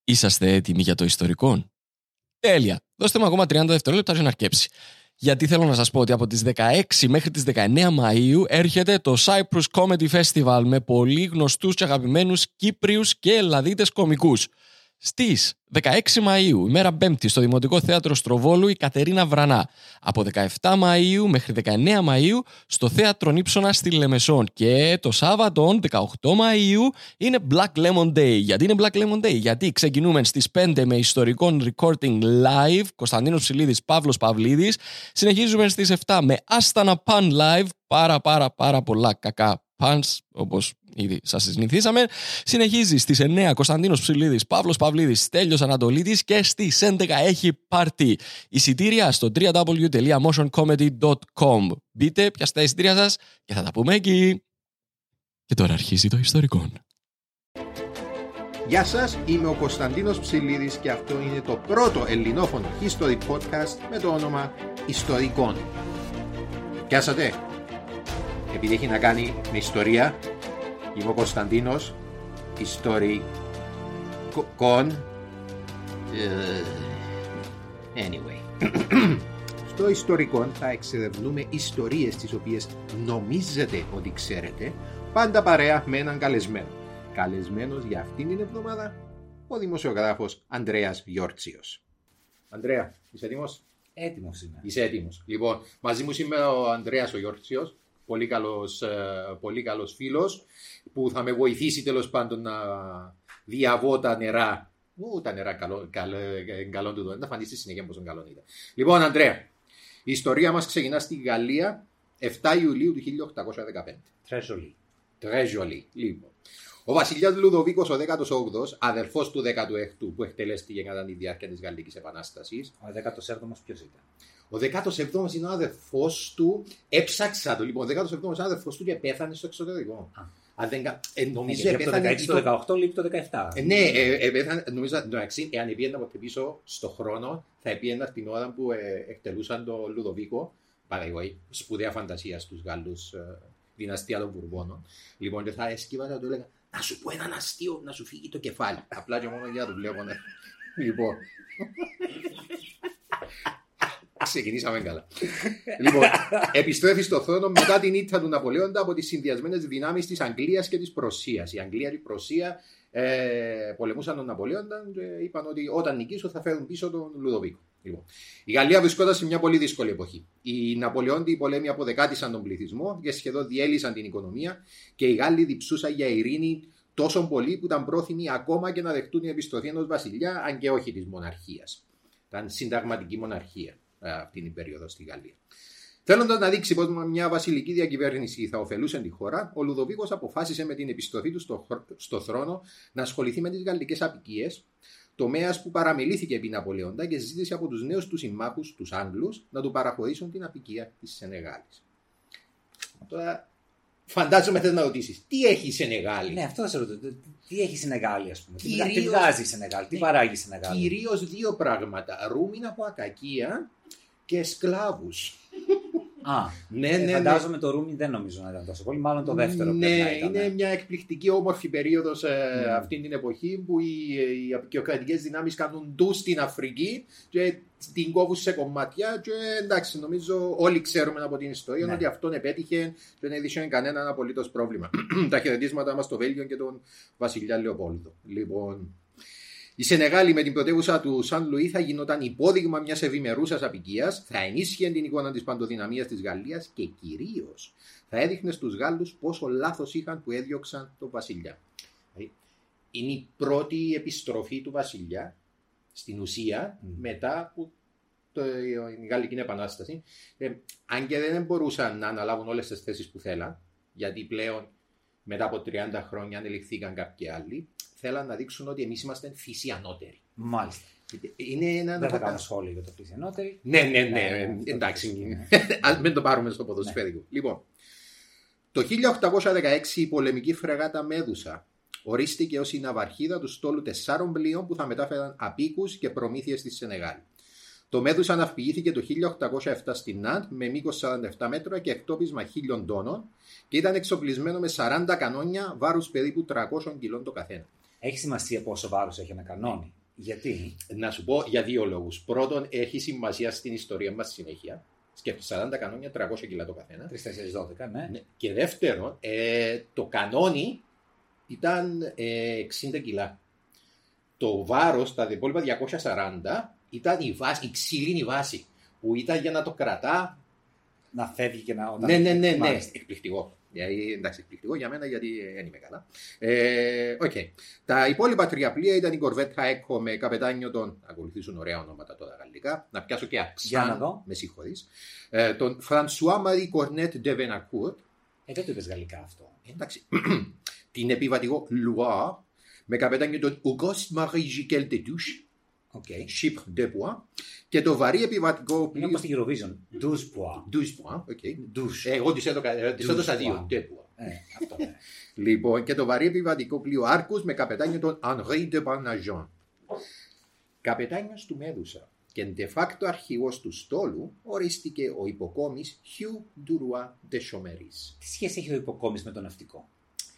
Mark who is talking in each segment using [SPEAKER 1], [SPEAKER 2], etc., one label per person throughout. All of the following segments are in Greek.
[SPEAKER 1] Είσαστε έτοιμοι για το ιστορικό? Τέλεια. Δώστε μου ακόμα 30 δευτερόλεπτα για να αρκέψει. Γιατί θέλω να σας πω ότι από τις 16 μέχρι τις 19 Μαΐου έρχεται το Cyprus Comedy Festival με πολύ γνωστούς και αγαπημένους Κύπριους και Ελλαδίτες κωμικούς. Στις 16 Μαΐου, ημέρα Πέμπτη, στο Δημοτικό Θέατρο Στροβόλου, η Κατερίνα Βρανά. Από 17 Μαΐου μέχρι 19 Μαΐου στο Θέατρο Νύψωνα στη Λεμεσόν. Και το Σάββατο, 18 Μαΐου, είναι Black Lemon Day. Γιατί είναι Black Lemon Day? Γιατί ξεκινούμε στις 5 με ιστορικό recording live, Κωνσταντίνος Ψηλίδης, Παύλος Παυλίδης. Συνεχίζουμε στις 7 με Άστανα Pan live, πάρα πολλά κακά pans, όπως ήδη σας συνηθίσαμε. Συνεχίζει στις 9 Κωνσταντίνος Ψηλίδης, Παύλος Παυλίδης, Στέλιος Ανατολίτης και στις 11 έχει πάρτι. Εισιτήρια στο www.motioncomedy.com. Μπείτε, πιάστε τα εισιτήρια σας και θα τα πούμε εκεί. Και τώρα αρχίζει το ιστορικό.
[SPEAKER 2] Γεια σας, είμαι ο Κωνσταντίνος Ψηλίδης και αυτό είναι το πρώτο ελληνόφωνο history podcast με το όνομα Ιστορικών. Πιάσατε? Επειδή έχει να κάνει με ιστορία, είμαι ο Κωνσταντίνος, ιστορικών. Anyway. Στο ιστορικό θα εξερευνούμε ιστορίες τις οποίες νομίζετε ότι ξέρετε, πάντα παρέα με έναν καλεσμένο. Καλεσμένος για αυτήν την εβδομάδα, ο δημοσιογράφος Ανδρέας Γιόρτσιος. Ανδρέα, είσαι έτοιμος?
[SPEAKER 3] Έτοιμος είμαι.
[SPEAKER 2] Είσαι έτοιμος. Λοιπόν, μαζί μου σήμερα ο Ανδρέας ο Γιόρτσιος, πολύ καλός φίλος, που θα με βοηθήσει τέλος πάντων να διαβώ τα νερά. Τα νερά καλό του εδώ, να φανεί στη συνέχεια πόσο καλό ήταν. Λοιπόν, Ανδρέα, η ιστορία μας ξεκινά στη Γαλλία 7 Ιουλίου του 1815. Τρέζολι. Λοιπόν. Ο βασιλιάς Λουδοβίκος ο 18ος, αδερφός του 16ου που εκτελέστηκε κατά τη διάρκεια της Γαλλικής Επανάστασης.
[SPEAKER 3] Ο 17ος ποιος ήταν?
[SPEAKER 2] Ο 17ος είναι ο αδερφός του, έψαξα το λοιπόν, ο 17ος είναι ο αδερφός του και πέθανε στο εξωτερικό.
[SPEAKER 3] Νομίζω πέθανε το 18 λείπει το 17.
[SPEAKER 2] Ναι, νομίζω ότι εάν πήγαινε από πίσω στο χρόνο, θα πήγαινε την ώρα που εκτελούσαν τον Λουδοβίκο, παραγωγή σπουδαία φαντασία στους Γάλλους, δυναστεία των Βουρμπώνων. Λοιπόν, και θα έσκυβα και θα του έλεγα να σου πω έναν αστείο, να σου φύγει το κεφάλι. Απλά και μόνο για να του βλέπω. Λοιπόν. Ξεκινήσαμε καλά. Λοιπόν, επιστρέφει στο θρόνο μετά την ήττα του Ναπολέοντα από τις συνδυασμένες δυνάμεις της Αγγλίας και της Πρωσίας. Η Αγγλία και η Πρωσία πολεμούσαν τον Ναπολέοντα και είπαν ότι όταν νικήσουν θα φέρουν πίσω τον Λουδοβίκο. Λοιπόν, η Γαλλία βρισκόταν σε μια πολύ δύσκολη εποχή. Οι Ναπολεόντιοι πολέμοι αποδεκάτησαν τον πληθυσμό και σχεδόν διέλυσαν την οικονομία και οι Γάλλοι διψούσαν για ειρήνη τόσο πολύ που ήταν πρόθυμοι ακόμα και να δεχτούν την επιστροφή ενός βασιλιά, αν και όχι της μοναρχίας. Ήταν συνταγματική μοναρχία αυτή την περίοδο στη Γαλλία. Θέλοντας να δείξει πως μια βασιλική διακυβέρνηση θα ωφελούσε τη χώρα, ο Λουδοβίκος αποφάσισε με την επιστροφή του στο θρόνο να ασχοληθεί με τις γαλλικές αποικίες, τομέας που παραμελήθηκε επί Ναπολέοντα και ζήτησε από τους νέους του συμμάχους, τους Άγγλους, να του παραχωρήσουν την αποικία της Σενεγάλης. Τώρα, φαντάζομαι θες να ρωτήσεις, τι έχει η Σενεγάλη?
[SPEAKER 3] Ναι, αυτό θα σε ρωτήσω. Τι έχει η Σενεγάλη, ας πούμε? Τι βγάζει η Σενεγάλη, τι παράγει η Σενεγάλη?
[SPEAKER 2] Κυρίως δύο πράγματα. Ρούμινα από ακακία και σκλάβους.
[SPEAKER 3] Ναι, φαντάζομαι το ρούμι δεν νομίζω να ήταν τόσο πολύ, μάλλον το δεύτερο.
[SPEAKER 2] Ναι, είναι μια εκπληκτική όμορφη περίοδος αυτή την εποχή που οι απεικιοκρατικές δυνάμεις κάνουν ντου στην Αφρική και την κόβουν σε κομμάτια και εντάξει, νομίζω όλοι ξέρουμε από την ιστορία ότι αυτόν επέτυχε και δεν έδειξε κανέναν απολύτως πρόβλημα. Τα χαιρετίσματα μας στο Βέλγιο και τον βασιλιά Λεοπόλδο. Λοιπόν, η Σενεγάλη με την πρωτεύουσα του Σαν Λουί θα γινόταν υπόδειγμα μιας ευημερούσας αποικίας, θα ενίσχυε την εικόνα της παντοδυναμίας της Γαλλίας και κυρίως θα έδειχνε στους Γάλλους πόσο λάθος είχαν που έδιωξαν τον βασιλιά. Είναι η πρώτη επιστροφή του βασιλιά στην ουσία μετά από την Γαλλική Επανάσταση. Αν και δεν μπορούσαν να αναλάβουν όλες τις θέσεις που θέλαν, γιατί πλέον μετά από 30 χρόνια ανελιχθήκαν κάποιοι άλλοι. Θέλαν να δείξουν ότι εμείς είμαστε φυσιανότεροι.
[SPEAKER 3] Μάλιστα.
[SPEAKER 2] Δεν
[SPEAKER 3] θα κάνω σχόλιο για το φυσιανότεροι.
[SPEAKER 2] Ναι. Εντάξει. Ας μην το πάρουμε στο ποδοσφαίρικο. Λοιπόν, το 1816 η πολεμική φρεγάτα Μέδουσα ορίστηκε ως η ναυαρχίδα του στόλου 4 πλοίων που θα μετάφεραν απίκους και προμήθειες στη Σενεγάλη. Το Μέδουσα ναυπηγήθηκε το 1807 στην Ναντ με μήκος 47 μέτρα και εκτόπισμα 1.000 τόνων και ήταν εξοπλισμένο με 40 κανόνια βάρους περίπου 300 κιλών το καθένα.
[SPEAKER 3] Έχει σημασία πόσο βάρος έχει ένα κανόνι. Γιατί?
[SPEAKER 2] Να σου πω για δύο λόγους. Πρώτον, έχει σημασία στην ιστορία μας συνέχεια. Σκέφτεσαι 40 κανόνια, 300 κιλά το καθένα.
[SPEAKER 3] 3-4-12, ναι.
[SPEAKER 2] Και δεύτερον, το κανόνι ήταν 60 κιλά. Το βάρος, τα υπόλοιπα 240, ήταν η ξύλινη βάση. Που ήταν για να το κρατά.
[SPEAKER 3] Να φεύγει και να.
[SPEAKER 2] Ναι. Εκπληκτικό. Εντάξει, εκπληκτικό για μένα γιατί δεν είμαι καλά. Okay. Τα υπόλοιπα τρία πλοία ήταν η Κορβέτ Χαέκο με καπετάνιο τον. Ακολουθήσουν ωραία ονόματα τώρα γαλλικά. Να πιάσω και Αξάν. Με συγχωρείς. Τον Φρανσουά Μαρί Κορνέτ ντε Βενακούρ.
[SPEAKER 3] Δεν το είπες γαλλικά αυτό.
[SPEAKER 2] Εντάξει. Την επιβατικό Λουά με καπετάνιο τον Auguste Marie Giquel de Touche. Chypre de Poix. Και το βαρύ επιβατικό πλοίο.
[SPEAKER 3] Είναι όπως στη Eurovision. 12 points.
[SPEAKER 2] Εγώ της έδωσα 2.
[SPEAKER 3] Αυτό, ναι.
[SPEAKER 2] Λοιπόν, και το βαρύ επιβατικό πλοίο Άρκους με καπετάνιο τον Henri de Barnajon. Καπετάνιος του Μέδουσα και de facto αρχηγός του στόλου ορίστηκε ο υποκόμης Hugh Duroy de Chaumeris.
[SPEAKER 3] Τι σχέση έχει ο υποκόμης με τον ναυτικό?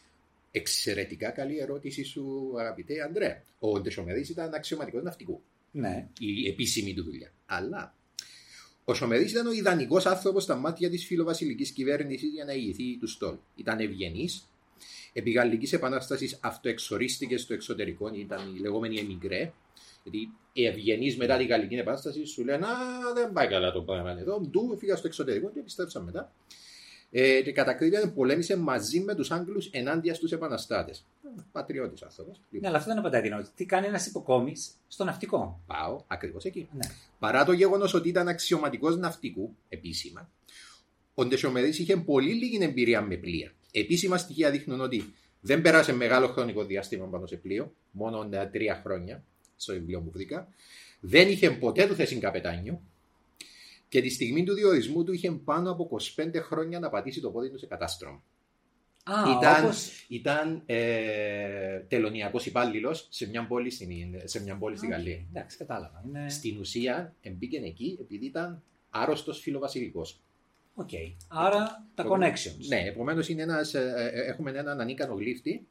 [SPEAKER 2] Εξαιρετικά καλή ερώτηση σου, αγαπητέ Αντρέα. Ο de Chaumeris ήταν αξιωματικός ναυτικού.
[SPEAKER 3] Ναι.
[SPEAKER 2] Η επίσημη του δουλειά. Αλλά ο Chaumeris ήταν ο ιδανικός άνθρωπος στα μάτια της φιλοβασιλικής κυβέρνησης για να ηγηθεί του στόλου. Ήταν ευγενής. Επί Γαλλικής Επανάστασης αυτοεξορίστηκε στο εξωτερικό, ήταν η λεγόμενη εμιγκρέ. Γιατί οι ευγενείς μετά τη Γαλλική Επανάσταση σου λένε δεν πάει καλά το πράγμα εδώ. Του φύγα στο εξωτερικό και επιστρέψαν μετά. Και κατά ακρίβεια πολέμησε μαζί με τους Άγγλους ενάντια στους επαναστάτες. Πατριώτης άνθρωπος.
[SPEAKER 3] Ναι, αλλά αυτό δεν απαντάει την ερώτηση. Τι κάνει ένας υποκόμης στο ναυτικό?
[SPEAKER 2] Πάω ακριβώς εκεί.
[SPEAKER 3] Ναι.
[SPEAKER 2] Παρά το γεγονός ότι ήταν αξιωματικός ναυτικού, επίσημα, ο de Chaumeris είχε πολύ λίγη εμπειρία με πλοία. Επίσημα στοιχεία δείχνουν ότι δεν πέρασε μεγάλο χρονικό διάστημα πάνω σε πλοίο, μόνο 3 χρόνια, στο βιβλίο που βρήκα. Δεν είχε ποτέ του θέση καπετάνιο. Και τη στιγμή του διορισμού του είχε πάνω από 25 χρόνια να πατήσει το πόδι του σε κατάστρωμα. Ήταν τελωνιακός υπάλληλος σε μια πόλη στη Γαλλία.
[SPEAKER 3] Εντάξει, κατάλαβα.
[SPEAKER 2] Στην ουσία μπήκε εκεί επειδή ήταν άρρωστος φιλοβασιλικός.
[SPEAKER 3] Άρα τα connections.
[SPEAKER 2] Ναι, επομένως έχουμε έναν ανίκανο γλύφτη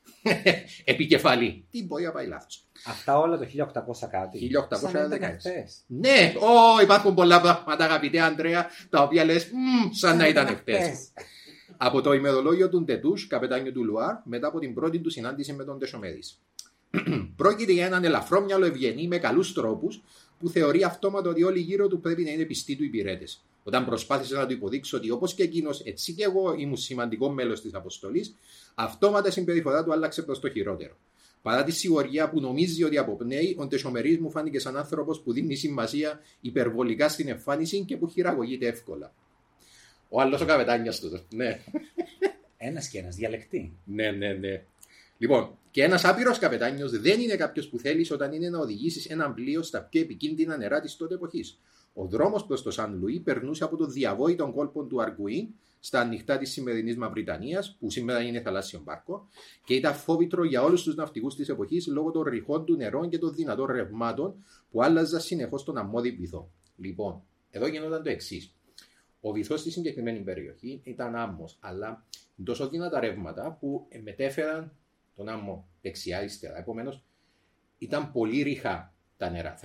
[SPEAKER 2] επικεφαλή. Τι μπορεί να πάει λάθος.
[SPEAKER 3] Αυτά όλα το 1800 κάτι.
[SPEAKER 2] 1816. Ναι, υπάρχουν πολλά πράγματα, αγαπητέ Ανδρέα, τα οποία λες σαν να ήταν εχθές. Από το ημερολόγιο του Ντετούς, καπετάνιο του Λουάρ, μετά από την πρώτη του συνάντηση με τον de Chaumeris. Πρόκειται για έναν ελαφρόμυαλο ευγενή με καλούς τρόπους που θεωρεί αυτόματα ότι όλοι γύρω του πρέπει να είναι πιστοί του υπηρέτες. Όταν προσπάθησε να του υποδείξω ότι όπως και εκείνος, έτσι και εγώ ήμουν σημαντικό μέλος της αποστολής, αυτόματα η συμπεριφορά του άλλαξε προς το χειρότερο. Παρά τη σιγουριά που νομίζει ότι αποπνέει, ο de Chaumeris μου φάνηκε σαν άνθρωπος που δίνει σημασία υπερβολικά στην εμφάνιση και που χειραγωγείται εύκολα. Ο άλλος ο καπετάνιος του. Ναι.
[SPEAKER 3] Ένας και ένας διαλεκτή.
[SPEAKER 2] Ναι. Λοιπόν, και ένας άπειρος καπετάνιος δεν είναι κάποιος που θέλεις όταν είναι να οδηγήσεις έναν πλοίο στα πιο επικίνδυνα νερά της τότε εποχής. Ο δρόμος προς το Σαν Λουί περνούσε από το διαβόητο κόλπο του Αργουίν στα ανοιχτά της σημερινής Μαυριτανίας, που σήμερα είναι θαλάσσιο μπάρκο, και ήταν φόβητρο για όλους τους ναυτικούς της εποχής λόγω των ρηχών του νερών και των δυνατών ρευμάτων που άλλαζαν συνεχώς τον αμμώδη βυθό. Λοιπόν, εδώ γινόταν το εξής. Ο βυθός στη συγκεκριμένη περιοχή ήταν άμμος, αλλά τόσο δυνατά ρεύματα που μετέφεραν τον άμμο δεξιά-αριστερά. Επομένως, ήταν πολύ ρηχά τα νερά.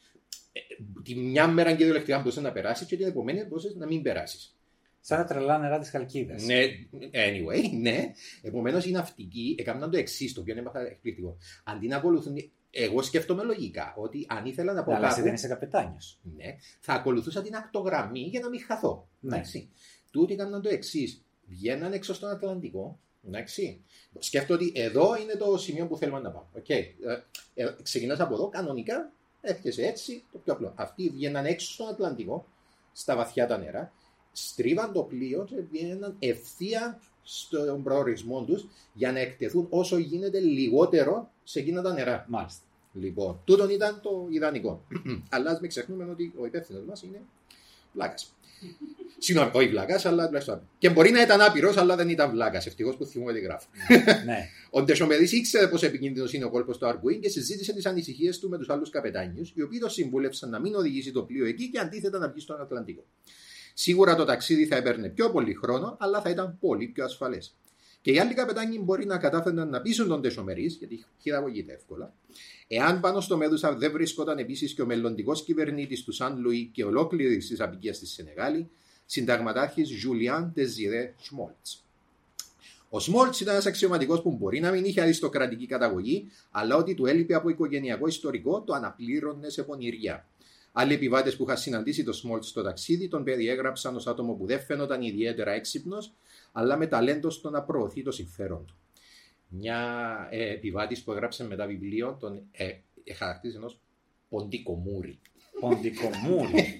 [SPEAKER 2] Τη μια μέρα και διαλεκτικά μπορούσε να περάσει και την επομένη μπορούσε να μην περάσει.
[SPEAKER 3] Σαν τα τρελά νερά της Χαλκίδας.
[SPEAKER 2] Ναι, anyway, ναι. Επομένως οι ναυτικοί έκαναν το εξής, το οποίο είναι εκπληκτικό. Αντί να ακολουθούν. Εγώ σκέφτομαι λογικά ότι αν ήθελα να πω
[SPEAKER 3] κάπου. Αλλά δεν είσαι καπετάνιος.
[SPEAKER 2] Ναι, θα ακολουθούσα την ακτογραμμή για να μην χαθώ.
[SPEAKER 3] Ναι.
[SPEAKER 2] Τούτοι έκαναν το εξής. Βγαίναν έξω στον Ατλαντικό. Εντάξει. Σκέφτομαι ότι εδώ είναι το σημείο που θέλουμε να πάμε. Ξεκινάς από εδώ, κανονικά, έρχεσαι έτσι, το πιο απλό. Αυτοί βγαίναν έξω στον Ατλαντικό, στα βαθιά τα νερά, στρίβαν το πλοίο και βγαίναν ευθεία στον προορισμό τους για να εκτεθούν όσο γίνεται λιγότερο σε εκείνα τα νερά.
[SPEAKER 3] Μάλιστα.
[SPEAKER 2] Λοιπόν, τούτον ήταν το ιδανικό. Αλλά ας μην ξεχνούμε ότι ο υπεύθυνος μας είναι βλάκας. Συγγνώμη, όχι βλάκας, αλλά τουλάχιστον. Και μπορεί να ήταν άπειρος, αλλά δεν ήταν βλάκας. Ευτυχώς που θυμούμε τι γράφει.
[SPEAKER 3] Ναι.
[SPEAKER 2] Ο de Chaumeris ήξερε πόσο επικίνδυνος είναι ο κόλπος του Αργουίν και συζήτησε τις ανησυχίες του με τους άλλους καπετάνιους, οι οποίοι το συμβούλευσαν να μην οδηγήσει το πλοίο εκεί και αντίθετα να βγει στον Ατλαντικό. Σίγουρα το ταξίδι θα έπαιρνε πιο πολύ χρόνο, αλλά θα ήταν πολύ πιο ασφαλές. Και οι άλλοι καπετάνοι μπορεί να κατάφεραν να πείσουν τον Τεσομερίς, γιατί χειραγωγείται εύκολα. Εάν πάνω στο Μέδουσα δεν βρίσκονταν επίσης και ο μελλοντικός κυβερνήτης του Σαν Λουί και ολόκληρης της αποικίας της Σενεγάλη, συνταγματάρχης Ζουλιάν Ντεζιρέ Σμόλτς. Ο Σμόλτς ήταν ένας αξιωματικός που μπορεί να μην είχε αριστοκρατική καταγωγή, αλλά ότι του έλειπε από οικογενειακό ιστορικό το αναπλήρωνε σε πονηριά. Άλλοι επιβάτες που είχαν συναντήσει τον Σμόλτς στο ταξίδι τον περιέγραψαν ως άτομο που δεν φαίνονταν ιδιαίτερα έξυπνος, αλλά με ταλέντο στο να προωθεί το συμφέρον του. Μια επιβάτης που έγραψε μετά βιβλίο τον χαρακτήρισε ενός ποντικομούρη.
[SPEAKER 3] Ποντικομούρη.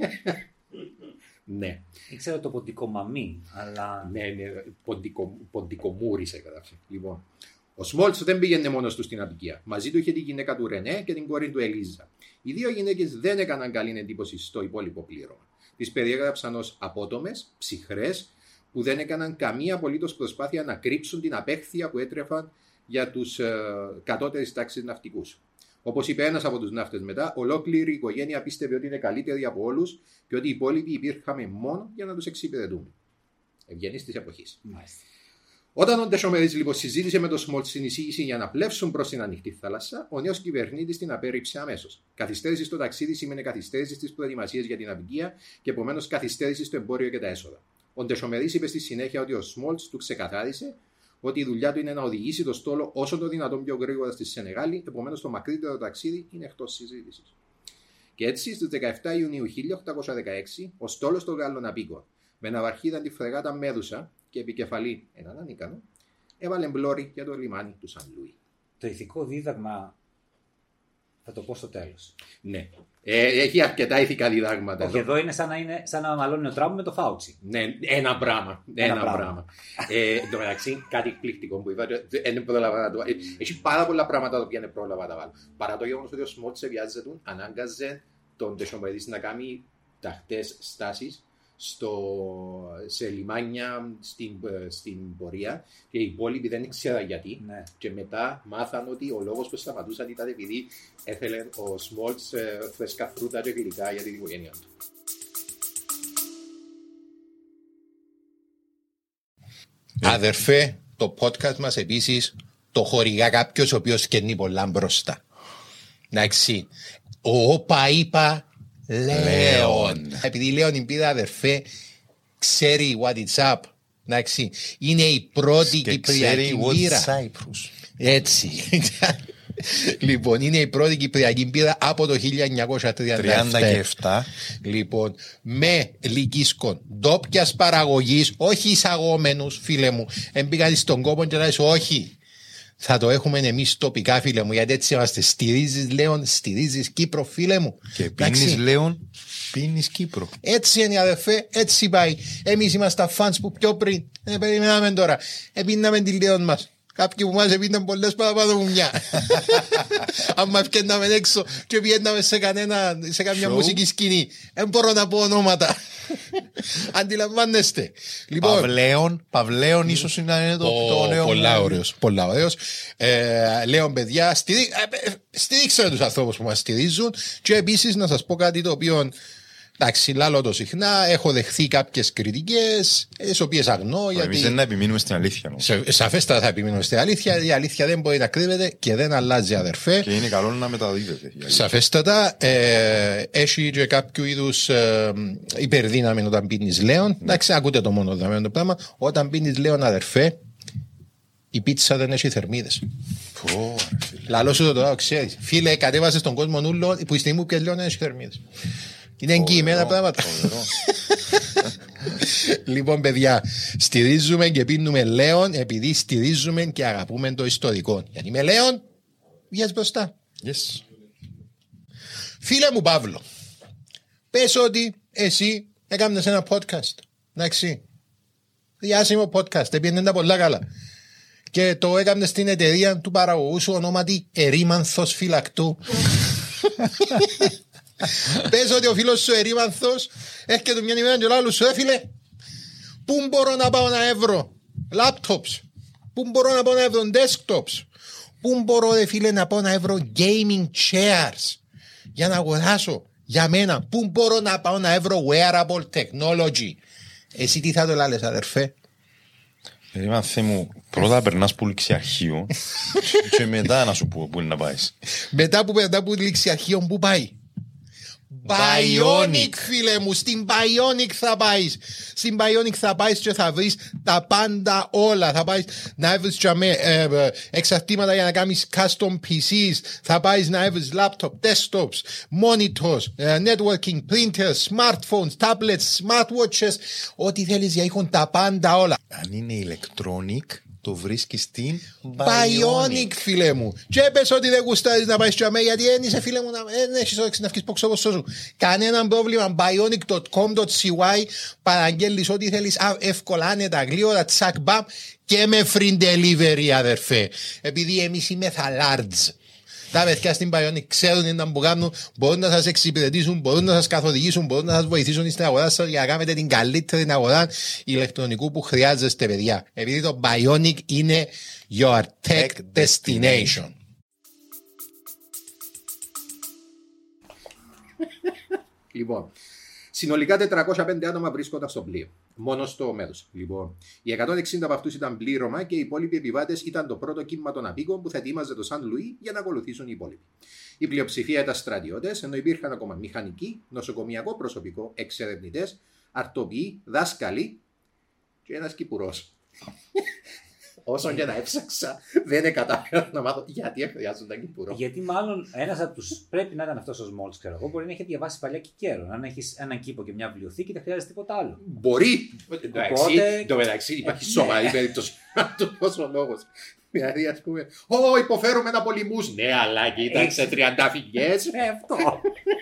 [SPEAKER 2] Ναι.
[SPEAKER 3] Ήξερα το ποντικομαμί, αλλά.
[SPEAKER 2] Ναι, ποντικομούρη σε έγραψε. Λοιπόν, ο Σμόλτς δεν πήγαινε μόνος του στην αποικία. Μαζί του είχε τη γυναίκα του Ρενέ και την κόρη του Ελίζα. Οι δύο γυναίκες δεν έκαναν καλή εντύπωση στο υπόλοιπο πλήρωμα. Τις περιέγραψαν ως απότομες, ψυχρές, που δεν έκαναν καμία απολύτως προσπάθεια να κρύψουν την απέχθεια που έτρεφαν για τους κατώτερης τάξης ναυτικούς. Όπως είπε ένας από τους ναύτες μετά, ολόκληρη η οικογένεια πίστευε ότι είναι καλύτερη από όλους και ότι οι υπόλοιποι υπήρχαμε μόνο για να τους εξυπηρετούμε. Ευγενείς της εποχής. Όταν ο Ντεσομερίς λοιπόν συζήτησε με τον Σμόλτς στην εισήγηση για να πλεύσουν προς την ανοιχτή θάλασσα, ο νέος κυβερνήτης την απέρριψε αμέσως. Καθυστέρηση στο ταξίδι σημαίνει καθυστέρηση στις προετοιμασίες για την αποικία και επομένως καθυστέρηση στο εμπόριο και τα έσοδα. Ο Ντεσομερίς είπε στη συνέχεια ότι ο Σμόλτς του ξεκαθάρισε ότι η δουλειά του είναι να οδηγήσει το στόλο όσο το δυνατόν πιο γρήγορα στη Σενεγάλη, επομένως το μακρύτερο ταξίδι είναι εκτός συζήτησης. Και έτσι στις 17 Ιουνίου 1816, ο στόλος των Γάλλων Απίκων, με ναυαρχίδα τη φρεγάτα Μέδουσα και επικεφαλή έναν ανίκανο, έβαλε μπλόρι για το λιμάνι του Σαν Λουί.
[SPEAKER 3] Το ηθικό δίδαγμα θα το πω στο τέλος.
[SPEAKER 2] Ναι. Έχει αρκετά ηθικά διδάγματα.
[SPEAKER 3] Όχι, εδώ είναι σαν να μαλώνει ο Τραμπ με το Φάουτσι.
[SPEAKER 2] Ναι, ένα πράγμα. Εν τω μεταξύ, κάτι εκπληκτικό που είπα, δεν πρόλαβα να το. Έχει πάρα πολλά πράγματα τα οποία δεν πρόλαβα να τα βάλω. Παρά το γεγονός ότι ο Σμόλτς βιάζεται, ανάγκαζε τον Ντεσομερίς να κάνει ταχτές στάσεις σε λιμάνια στην πορεία και οι υπόλοιποι δεν ήξεραν γιατί. Ναι. Και μετά μάθαν ότι ο λόγος που σταματούσαν ήταν επειδή έθελε ο Σμόλτς φρέσκα φρούτα και γλυκά για την οικογένεια του.
[SPEAKER 4] Αδερφέ, το podcast μας επίσης το χορηγά κάποιος ο οποίος καινεί πολλά μπροστά. Εντάξει, όπα είπα Λέων. Επειδή Λέων η πίδα αδερφέ ξέρει what it's up. Εντάξει, είναι η πρώτη κυπριακή μπύρα. Έτσι. Λοιπόν, είναι η πρώτη κυπριακή μπύρα από το 1937. Λοιπόν, με λυκίσκον ντόπιας παραγωγής, όχι εισαγόμενους, φίλε μου. Εμπήκατε στον κόπο και λες όχι. Θα το έχουμε εμείς τοπικά, φίλε μου, γιατί έτσι είμαστε. Στηρίζεις Λέων, στηρίζεις Κύπρο, φίλε μου.
[SPEAKER 5] Και πίνεις Λέων, πίνεις Κύπρο.
[SPEAKER 4] Έτσι είναι, αδερφέ, έτσι πάει. Εμείς είμαστε φανς που πιο πριν. Περιμέναμε τώρα. Επίναμε τη Λέων μας. Κάποιοι που μας επίναν πολλές παραπάνω μου μια. Αν μας πιέναμε έξω και πιέναμε σε καμιά μουσική σκηνή. Δεν μπορώ να πω ονόματα. Αντιλαμβάνεστε.
[SPEAKER 5] Παυλέων ίσως είναι το νέο.
[SPEAKER 4] Πολλά ωραίος. Λέων παιδιά, στηρίξτε τους ανθρώπους που μας στηρίζουν. Και επίσης να σας πω κάτι το οποίο, εντάξει, λάλλω το συχνά, έχω δεχθεί κάποιες κριτικές, τις οποίες αγνώ.
[SPEAKER 5] Εμείς δεν να επιμείνουμε στην αλήθεια.
[SPEAKER 4] Σαφέστατα θα επιμείνουμε στην αλήθεια. Η αλήθεια δεν μπορεί να κρύβεται και δεν αλλάζει, αδερφέ.
[SPEAKER 5] Και είναι καλό να μεταδίδεται.
[SPEAKER 4] Σαφέστατα. Έχει και κάποιο είδους υπερδύναμη όταν πίνεις Λέων. Εντάξει, ακούτε το μόνο το πράγμα. Όταν πίνεις Λέων, αδερφέ, η πίτσα δεν έχει θερμίδες. Λαλό σου το τώρα, ξέρεις. Φίλε, κατέβασε στον κόσμο νουλό που η στιγμή που πιες Λέων δεν έχει θερμίδες. Είναι εγγυημένα πράγματα. Λοιπόν, παιδιά, στηρίζουμε και πίνουμε Λέων επειδή στηρίζουμε και αγαπούμε το ιστορικό. Γιατί με Λέων βγες μπροστά.
[SPEAKER 5] Yes.
[SPEAKER 4] Φίλε μου Παύλο, πες ότι εσύ έκανες ένα podcast. Εντάξει. Διάσημο podcast, έπιανε τα πολλά καλά. Και το έκανες στην εταιρεία του παραγωγού σου ονόματι Ερήμανθος Φυλακτού. Πες ότι ο φίλος σου Ερήμανθος έρχεται μια ημέρα και λάλλου σου, φίλε, πού μπορώ να πάω να βρω laptops, πού μπορώ να πάω να βρω desktops, πού μπορώ φίλε να πάω να βρω gaming chairs για να αγοράσω για μένα, πού μπορώ να πάω να βρω wearable technology. Εσύ τι θα το λάλες, αδερφέ?
[SPEAKER 5] Περίμενα, Θεέ μου, πρώτα περνάς που ληξιαρχείο και μετά να σου πω πού είναι να πάεις.
[SPEAKER 4] Μετά που ληξιαρχείο, πού πάει? Bionic, φίλε μου, στην Bionic θα πάεις. Στην Bionic θα πάεις και θα βρεις τα πάντα όλα. Θα πάεις να βρεις εξαρτήματα για να κάνεις custom PCs. Θα πάεις να βρεις laptop, desktops, monitors, networking, printers, smartphones, tablets, smartwatches. Ό,τι θέλεις για έχουν τα πάντα όλα.
[SPEAKER 5] Αν είναι electronic, το βρίσκεις στην
[SPEAKER 4] Bionic, φίλε μου. Και πες ότι δεν γουστάρεις να πάεις και αμέ, γιατί δεν είσαι, φίλε μου, δεν έχεις όρεξη να βγεις ποξόπωσό σου. Κανέναν πρόβλημα. Bionic.com.cy. Παραγγέλνεις ό,τι θέλεις εύκολα, άνετα, γλύωρα, τσακ, μπαμ, και με free delivery, αδερφέ. Επειδή εμείς είμαι large. Τα παιδιά στην Bionic ξέρουν τι να κάνουν, μπορούν να σας εξυπηρετήσουν, μπορούν να σας καθοδηγήσουν, μπορούν να σας βοηθήσουν στην αγορά σας για να κάνετε την καλύτερη αγορά ηλεκτρονικού που χρειάζεστε, παιδιά. Επειδή το Bionic είναι your tech destination.
[SPEAKER 2] Λοιπόν, συνολικά 405 άτομα βρίσκονταν στο πλοίο. Μόνο στο μέρος. Λοιπόν, οι 160 από αυτούς ήταν πλήρωμα και οι υπόλοιποι επιβάτες ήταν το πρώτο κύμα των απίκων που θα ετοίμαζε το Σαν Λουί για να ακολουθήσουν οι υπόλοιποι. Η πλειοψηφία ήταν στρατιώτες, ενώ υπήρχαν ακόμα μηχανικοί, νοσοκομιακό προσωπικό, εξερευνητές, αρτοποιοί, δάσκαλοι και ένας Κυπουρός. Όσο και να έψαξα, δεν κατάφερα να μάθω γιατί χρειάζονταν Κυπουρό.
[SPEAKER 3] Γιατί μάλλον ένας από τους πρέπει να ήταν αυτός ο Σμόλτς, ξέρω εγώ, μπορεί να έχει διαβάσει παλιά Κικέρο. Αν έχεις έναν κήπο και μια βιβλιοθήκη, δεν χρειάζεται τίποτα άλλο.
[SPEAKER 2] Μπορεί.
[SPEAKER 3] Οπότε...
[SPEAKER 2] Το μεταξύ υπάρχει σοβαρή περίπτωση να ο λόγος. Δηλαδή, ας πούμε, Ω, υποφέρουμε να πολυμούς. Ναι, αλλά κοίταξε 30 φυγές.
[SPEAKER 3] Αυτό.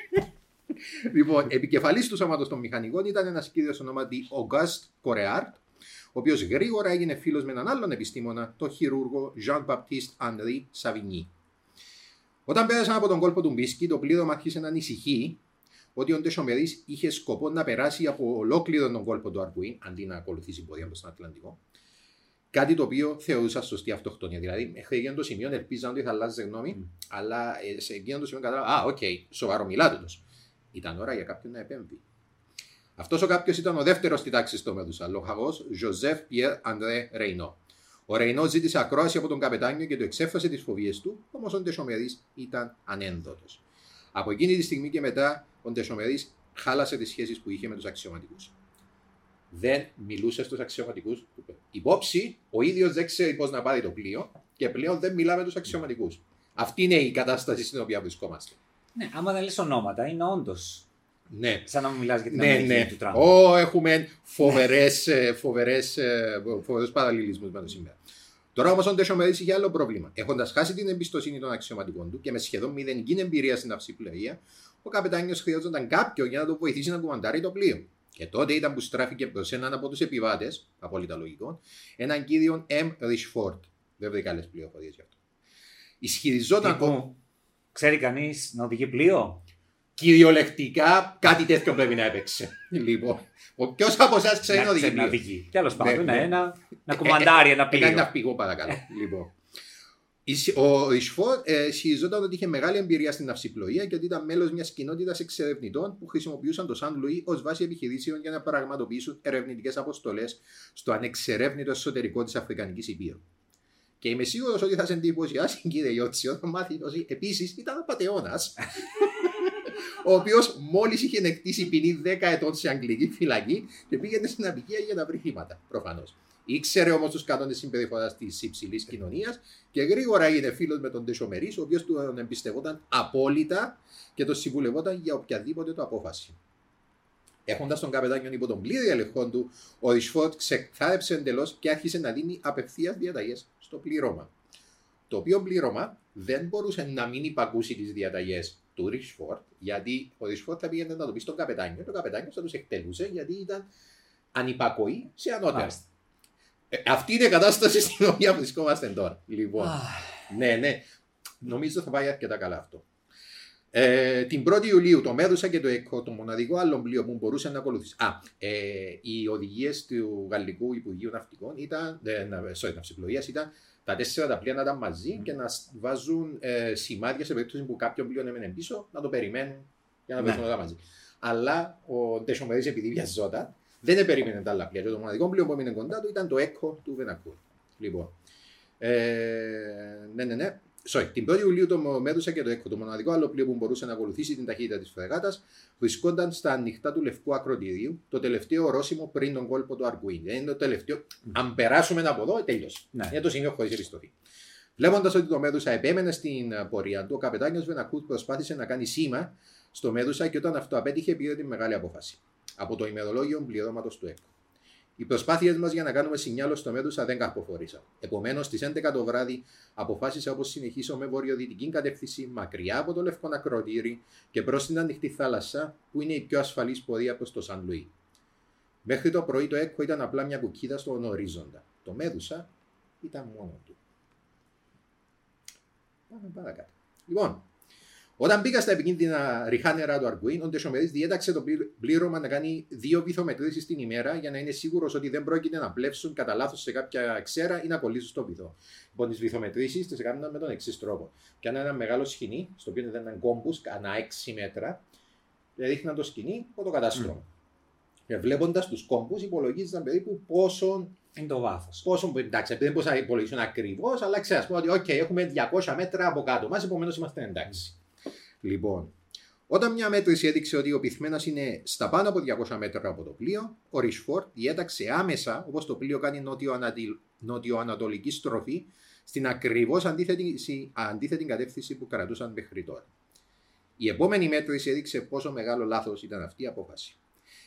[SPEAKER 2] Λοιπόν, επικεφαλής του σώματος των μηχανικών ήταν ένας κύριος ονόματι Auguste Coreart, ο οποίος γρήγορα έγινε φίλος με έναν άλλον επιστήμονα, τον χειρούργο Jean-Baptiste Henri Savigny. Όταν πέρασαν από τον κόλπο του Μπίσκι, το πλοίο άρχισε να ανησυχεί ότι ο Ντεσομερής είχε σκοπό να περάσει από ολόκληρο τον κόλπο του Αρκουίν, αντί να ακολουθήσει πορεία προς τον Ατλαντικό. Κάτι το οποίο θεωρούσα σωστή αυτοκτονία. Δηλαδή, μέχρι εκείνο το σημείο ελπίζαν ότι θα αλλάζει γνώμη, αλλά σε εκείνο το σημείο κατάλαβα, σοβαρό μιλά τούτος. Ήταν ώρα για κάποιον να επέμβει. Αυτός ο κάποιος ήταν ο δεύτερος στη τάξη στο Μέδουσα, λοχαγός Joseph Pierre André Reynaud. Ο Ρεϊνό ζήτησε ακρόαση από τον καπετάνιο και του εξέφρασε τις φοβίες του, όμως ο Ντεσομερής ήταν ανένδοτος. Από εκείνη τη στιγμή και μετά, ο Ντεσομερής χάλασε τις σχέσεις που είχε με τους αξιωματικούς. Δεν μιλούσε στους αξιωματικούς. Υπόψη, ο ίδιος δεν ξέρει πώς να πάρει το πλοίο και πλέον δεν μιλά με τους αξιωματικούς. Αυτή είναι η κατάσταση στην οποία βρισκόμαστε.
[SPEAKER 3] Ναι, άμα δεν λες ονόματα, είναι όντως.
[SPEAKER 2] Ναι.
[SPEAKER 3] Σαν να μου μιλάς για την Αμερική του Τραμπ.
[SPEAKER 2] Έχουμε φοβερούς παραλληλισμούς με το σήμερα. Τώρα όμως ο Ντεσομερής είχε άλλο πρόβλημα. Έχοντας χάσει την εμπιστοσύνη των αξιωματικών του και με σχεδόν μηδενική εμπειρία στην ναυσιπλοεία, ο καπετάνιος χρειαζόταν κάποιον για να τον βοηθήσει να κουμαντάρει το πλοίο. Και τότε ήταν που στράφηκε προς έναν από τους επιβάτες, απόλυτα λογικό, έναν κύριο M. Richford. Δεν βρήκα άλλες πληροφορίες γι' αυτό. Ισχυριζόταν.
[SPEAKER 3] Ξέρει κανείς να οδηγεί πλοίο?
[SPEAKER 2] Κυριολεκτικά κάτι τέτοιο πρέπει να έπαιξε. Λοιπόν, ποιος από εσάς ξέρει να οδηγεί πλοίο?
[SPEAKER 3] Τέλος πάντων, να κουμαντάρει ένα πλοίο.
[SPEAKER 2] Ένα ναυπηγό, παρακαλώ. Λοιπόν. Ο Ρισφόρ ισχυριζόταν ότι είχε μεγάλη εμπειρία στην ναυσιπλοεία και ότι ήταν μέλος μιας κοινότητας εξερευνητών που χρησιμοποιούσαν το Σαν Λουί ως βάση επιχειρήσεων για να πραγματοποιήσουν ερευνητικές αποστολές στο ανεξερεύνητο εσωτερικό της Αφρικανικής Υπήρου. Και είμαι σίγουρος ότι θα σε εντυπωσιάσει, κύριε Ιώτσι, όταν μάθει ότι επίσης ήταν απατεώνας, ο οποίος μόλις είχε νεκτήσει ποινή 10 ετών σε αγγλική φυλακή και πήγαινε στην απικία για να βρει χρήματα, προφανώς. Ήξερε όμως τους κανόνες συμπεριφοράς της υψηλής κοινωνίας και γρήγορα έγινε φίλος με τον Ντεσομερής, ο οποίος του εμπιστευόταν απόλυτα και τον συμβουλευόταν για οποιαδήποτε του απόφαση. Έχοντας τον καπετάνιο υπό τον πλήρη ελεγχό του, ο Ρισφόρτ ξεκάθαρεψε εντελώς και άρχισε να δίνει απευθείας διαταγές στο πλήρωμα. Το οποίο πλήρωμα δεν μπορούσε να μην υπακούσει τις διαταγές του Ρισφόρτ, γιατί ο Ρισφόρτ θα πήγαινε να το πει στον καπετάνιο και ο καπετάνιος θα τους εκτελούσε γιατί ήταν ανυπακοή σε ανώτερα. Αυτή είναι η κατάσταση στην οποία βρισκόμαστε τώρα. Λοιπόν, ναι, νομίζω θα πάει αρκετά καλά αυτό. Την 1η Ιουλίου το Μέδουσα και το ΕΚΟ, το μοναδικό άλλο πλοίο που μπορούσε να ακολουθήσει. Οι οδηγίες του Γαλλικού Υπουργείου Ναυτικών ήταν, ναυσιπλοείας ήταν τα 4 τα πλοία να ήταν μαζί και να βάζουν σημάδια σε περίπτωση που κάποιον πλοίο έμενε πίσω να το περιμένουν για να βρεθούν όλα μαζί. Αλλά ο Ντεσομερής επειδή βιαζόταν, Δεν περίμενε τα άλλα πλοία. Και το μοναδικό πλοίο που έμεινε κοντά του ήταν το Echo του Βενακούρ. Λοιπόν. Ναι. Την 1η Ιουλίου το Μέδουσα και το Echo, το μοναδικό άλλο πλοίο που μπορούσε να ακολουθήσει την ταχύτητα της φρεγάτας, βρισκόταν στα ανοιχτά του Λευκού Ακροτηρίου, το τελευταίο ορόσημο πριν τον κόλπο του Αργκουίν. Είναι το τελευταίο. Αν περάσουμε από εδώ, τέλειωσε. Ναι. Είναι το σημείο χωρίς επιστροφή. Βλέποντας ότι το Μέδουσα επέμενε στην πορεία του, ο καπετάνιος Βενακούρ προσπάθησε να κάνει σήμα στο Μέδουσα και όταν αυτό απέτυχε, πήρε τη μεγάλη απόφαση από το ημερολόγιο πληρώματος του Echo. Οι προσπάθειες μας για να κάνουμε σινιάλο στο Μέδουσα δεν καρποφόρησαν. Επομένως, στις 11 το βράδυ αποφάσισα όπως συνεχίσω με βορειοδυτική κατεύθυνση, μακριά από το Λευκό Ακροτήρι και προς την ανοιχτή θάλασσα, που είναι η πιο ασφαλής πορεία προς το Σαν Λουί. Μέχρι το πρωί το Echo ήταν απλά μια κουκκίδα στον ορίζοντα. Το Μέδουσα ήταν μόνο του. Πάμε παρακάτω. Λοιπόν, όταν μπήκα στα επικίνδυνα ρηχά νερά του Αργκουίν, ο Ντεσομερής διέταξε το πλήρωμα να κάνει 2 βυθομετρήσεις την ημέρα για να είναι σίγουρος ότι δεν πρόκειται να πλεύσουν κατά λάθος σε κάποια ξέρα ή να κολλήσουν στο βυθό. Λοιπόν, τις βυθομετρήσεις τις έκαναν με τον εξής τρόπο. Κάναν ένα μεγάλο σκηνή, στο οποίο ήταν έναν κόμπους, ανά 6 μέτρα, και δείχναν το σκηνή από το κατάστρωμα. Και βλέποντας τους κόμπους, υπολογίζονταν περίπου πόσο.
[SPEAKER 3] Είναι το βάθος.
[SPEAKER 2] Πόσο, εντάξει, δεν μπορούσα να υπολογίσουν ακριβώς, αλλά ξέρω ότι έχουμε 200 μέτρα από κάτω μας, επομένως είμαστε εντάξει. Λοιπόν, όταν μια μέτρηση έδειξε ότι ο πυθμένας είναι στα πάνω από 200 μέτρα από το πλοίο, ο Ρισφόρτ διέταξε άμεσα, όπως το πλοίο κάνει νότιο-ανατολική στροφή, στην ακριβώς αντίθετη κατεύθυνση που κρατούσαν μέχρι τώρα. Η επόμενη μέτρηση έδειξε πόσο μεγάλο λάθος ήταν αυτή η απόφαση.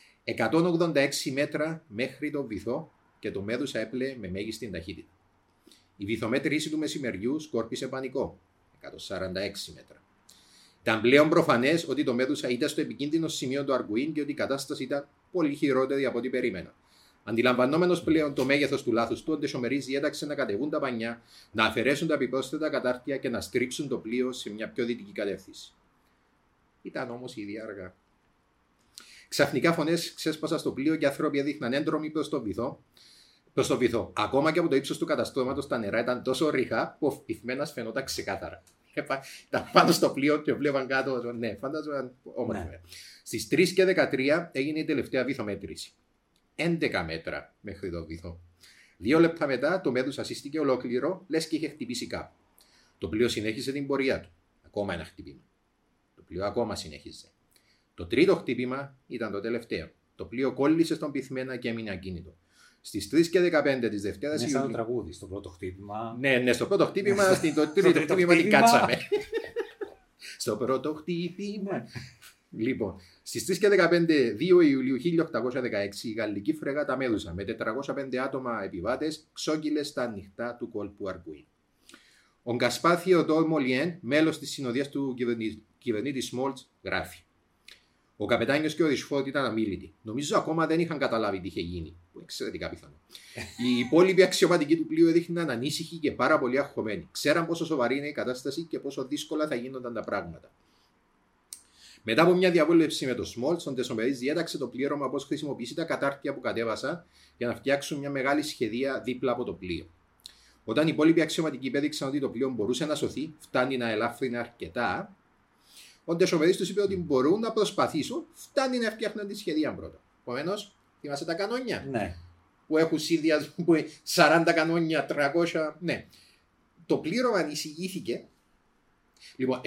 [SPEAKER 2] 186 μέτρα μέχρι το βυθό και το Μέδουσα έπλεε με μέγιστη ταχύτητα. Η βυθομέτρηση του μεσημεριού σκόρπισε πανικό. 146 μέτρα. Ήταν πλέον προφανές ότι το Μέδουσα ήταν στο επικίνδυνο σημείο του Αργκουίν και ότι η κατάσταση ήταν πολύ χειρότερη από ό,τι περίμενα. Αντιλαμβανόμενος πλέον το μέγεθος του λάθους του, ο Ντεσομερής διέταξε να κατεβούν τα πανιά, να αφαιρέσουν τα επιπρόσθετα κατάρτια και να στρίψουν το πλοίο σε μια πιο δυτική κατεύθυνση. Ήταν όμως ήδη αργά. Ξαφνικά φωνές ξέσπασαν στο πλοίο και άνθρωποι έδειχναν έντρομοι προς το βυθό. Ακόμα και από το ύψος του καταστρώματος τα νερά ήταν τόσο ρηχά που ο πυθμένας φαινόταν ξεκάθαρα. Ήταν πάνω στο πλοίο και βλέπαν κάτω. Ναι, φαντάζομαι όμορφα. Ναι. Στις 3 και 13 έγινε η τελευταία βυθομέτρηση. 11 μέτρα μέχρι το βυθό. 2 λεπτά μετά το Μέδουσα σύστηκε ολόκληρο, λες και είχε χτυπήσει κάπου. Το πλοίο συνέχισε την πορεία του. Ακόμα ένα χτύπημα. Το πλοίο ακόμα συνέχιζε. Το τρίτο χτύπημα ήταν το τελευταίο. Το πλοίο κόλλησε στον πυθμένα και έμεινε ακίνητο. Στις 3 και 15 της Δευτέρας
[SPEAKER 3] Ιουλίου. Είναι σαν το τραγούδι, στο πρώτο χτύπημα.
[SPEAKER 2] Ναι, στο πρώτο χτύπημα, στο τρίτο χτύπημα την κάτσαμε. Στο πρώτο χτύπημα. Λοιπόν, στις 3 και 15, 2 Ιουλίου 1816, η γαλλική φρεγάτα Μέδουσα με 405 άτομα επιβάτες ξόγκυλε στα ανοιχτά του κόλπου Αργκουίν. Ο Γκασπάρ Θεοδόρ Μολιέν, μέλος της συνοδείας του κυβερνήτη Σμόλτς, γράφει. Ο καπετάνιος και ο Ρισφόρτ ήταν αμίλητοι. Νομίζω ακόμα δεν είχαν καταλάβει τι είχε γίνει. Που εξαιρετικά πιθανό. Οι υπόλοιποι αξιωματικοί του πλοίου έδειχναν ανήσυχοι και πάρα πολύ αγχωμένοι. Ξέραν πόσο σοβαρή είναι η κατάσταση και πόσο δύσκολα θα γίνονταν τα πράγματα. Μετά από μια διαβούλευση με το Σμόλτς, ο Ντεσομερής διέταξε το πλήρωμα πώς χρησιμοποιήσει τα κατάρτια που κατέβασαν για να φτιάξουν μια μεγάλη σχεδία δίπλα από το πλοίο. Όταν οι υπόλοιποι αξιωματικοί υπέδειξαν ότι το πλοίο μπορούσε να σωθεί, φτάνει να ελάφρυνε αρκετά. Ο Ντεσομερής τους είπε ότι μπορούν να προσπαθήσουν, φτάνει να φτιάχνουν τη σχεδία πρώτα. Επομένως, θυμάσαι τα κανόνια.
[SPEAKER 3] Ναι.
[SPEAKER 2] Που έχουν συνδυασμό, που 40 κανόνια, 300. Ναι. Το πλήρωμα ανησυχήθηκε. Λοιπόν,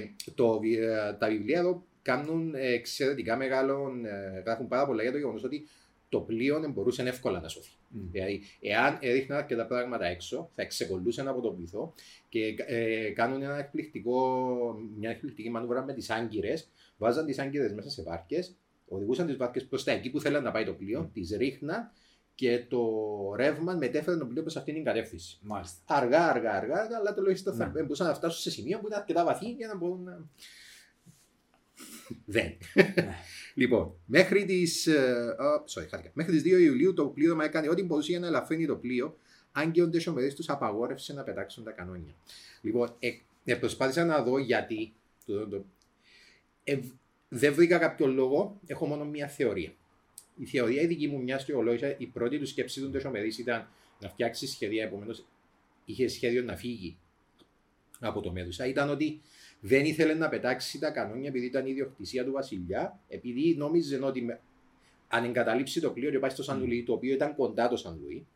[SPEAKER 2] τα βιβλία εδώ κάνουν εξαιρετικά μεγάλο. Γράφουν πάρα πολλά για το γεγονός ότι το πλοίο μπορούσε εύκολα να σωθεί. Δηλαδή, εάν έδειχναν αρκετά πράγματα έξω, θα εξεκολλούσαν από τον βυθό και κάνουν μια εκπληκτική μανούβρα με τις άγκυρες. Βάζαν τις άγκυρες μέσα σε βάρκες, οδηγούσαν τις βάρκες προς τα εκεί που θέλαν να πάει το πλοίο, τις ρίχναν και το ρεύμα μετέφερε το πλοίο προς αυτήν την κατεύθυνση.
[SPEAKER 3] Μάλιστα.
[SPEAKER 2] Αργά, αλλά τουλάχιστον θα μπορούσαν να φτάσουν σε σημείο που ήταν αρκετά βαθύ για να μπορούν να. Δεν. Λοιπόν, μέχρι τις 2 Ιουλίου το πλοίο έκανε ό,τι μπορούσε για να ελαφρύνει το πλοίο, αν και ο Ντεσομερής τους απαγόρευσε να πετάξουν τα κανόνια. Λοιπόν, προσπάθησα να δω γιατί. Δεν βρήκα κάποιο λόγο, έχω μόνο μία θεωρία. Η θεωρία η δική μου, μια και ολόγησα, η πρώτη του σκέψη του Ντεσομερής ήταν να φτιάξει σχεδία, επομένως είχε σχέδιο να φύγει από το Μέδουσα. Ήταν ότι δεν ήθελε να πετάξει τα κανόνια επειδή ήταν η ιδιοκτησία του βασιλιά, επειδή νόμιζε ότι αν εγκαταλείψει το πλοίο και πάει στο Σαν Λουί, το οποίο ήταν κοντά το Σαν Λουί,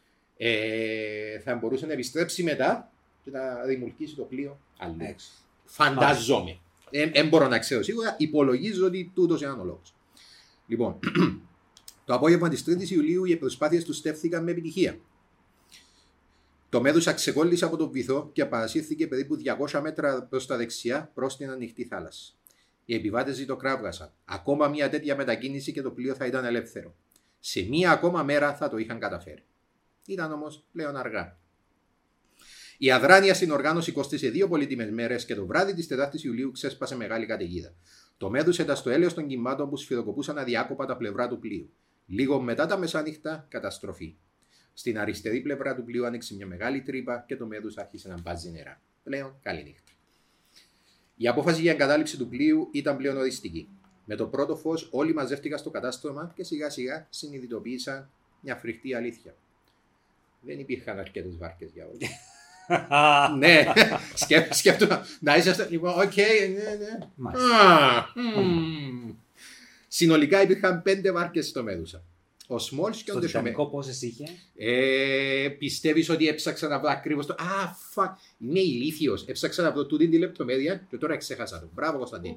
[SPEAKER 2] θα μπορούσε να επιστρέψει μετά και να δημιουργήσει το πλοίο αλλού. Φαντάζομαι. Δεν μπορώ να ξέρω σίγουρα, υπολογίζω ότι τούτος είναι ο λόγος. Λοιπόν, το απόγευμα της 3ης Ιουλίου οι προσπάθειες του στέφθηκαν με επιτυχία. Το Μέδουσα ξεκόλλησε από τον βυθό και παρασύρθηκε περίπου 200 μέτρα προς τα δεξιά προς την ανοιχτή θάλασσα. Οι επιβάτες ζητοκράβγασαν. Ακόμα μια τέτοια μετακίνηση και το πλοίο θα ήταν ελεύθερο. Σε μία ακόμα μέρα θα το είχαν καταφέρει. Ήταν όμως πλέον αργά. Η αδράνεια στην οργάνωση κόστισε 2 πολύτιμες μέρες και το βράδυ της 4ης Ιουλίου ξέσπασε μεγάλη καταιγίδα. Το Μέδουσα ήταν στο έλεος των κυμάτων που σφυροκοπούσαν αδιάκοπα τα πλευρά του πλοίου. Λίγο μετά τα μεσάνυχτα, καταστροφή. Στην αριστερή πλευρά του πλοίου άνοιξε μια μεγάλη τρύπα και το Μέδουσα άρχισε να μπάζει νερά. Πλέον, καλή νύχτα. Η απόφαση για εγκατάλειψη του πλοίου ήταν πλέον οριστική. Με το πρώτο φως, όλοι μαζεύτηκαν στο κατάστρωμα και σιγά σιγά συνειδητοποίησαν μια φρικτή αλήθεια. Δεν υπήρχαν αρκετές βάρκες για όλους. Ναι, σκέφτομαι. Να είσαστε. Λοιπόν, οκ, ναι. Συνολικά υπήρχαν 5 βάρκες στο Μέδουσα. Ο Σμόλς και ο Ντεσομέ.
[SPEAKER 3] Στο Τιτανικό πόσες είχε?
[SPEAKER 2] Πιστεύεις ότι έψαξα να βρω ακριβώς το. Είμαι ηλίθιος. Έψαξα να βρω τούτη τη λεπτομέρεια και τώρα ξέχασα το. Μπράβο, Κωνσταντίν.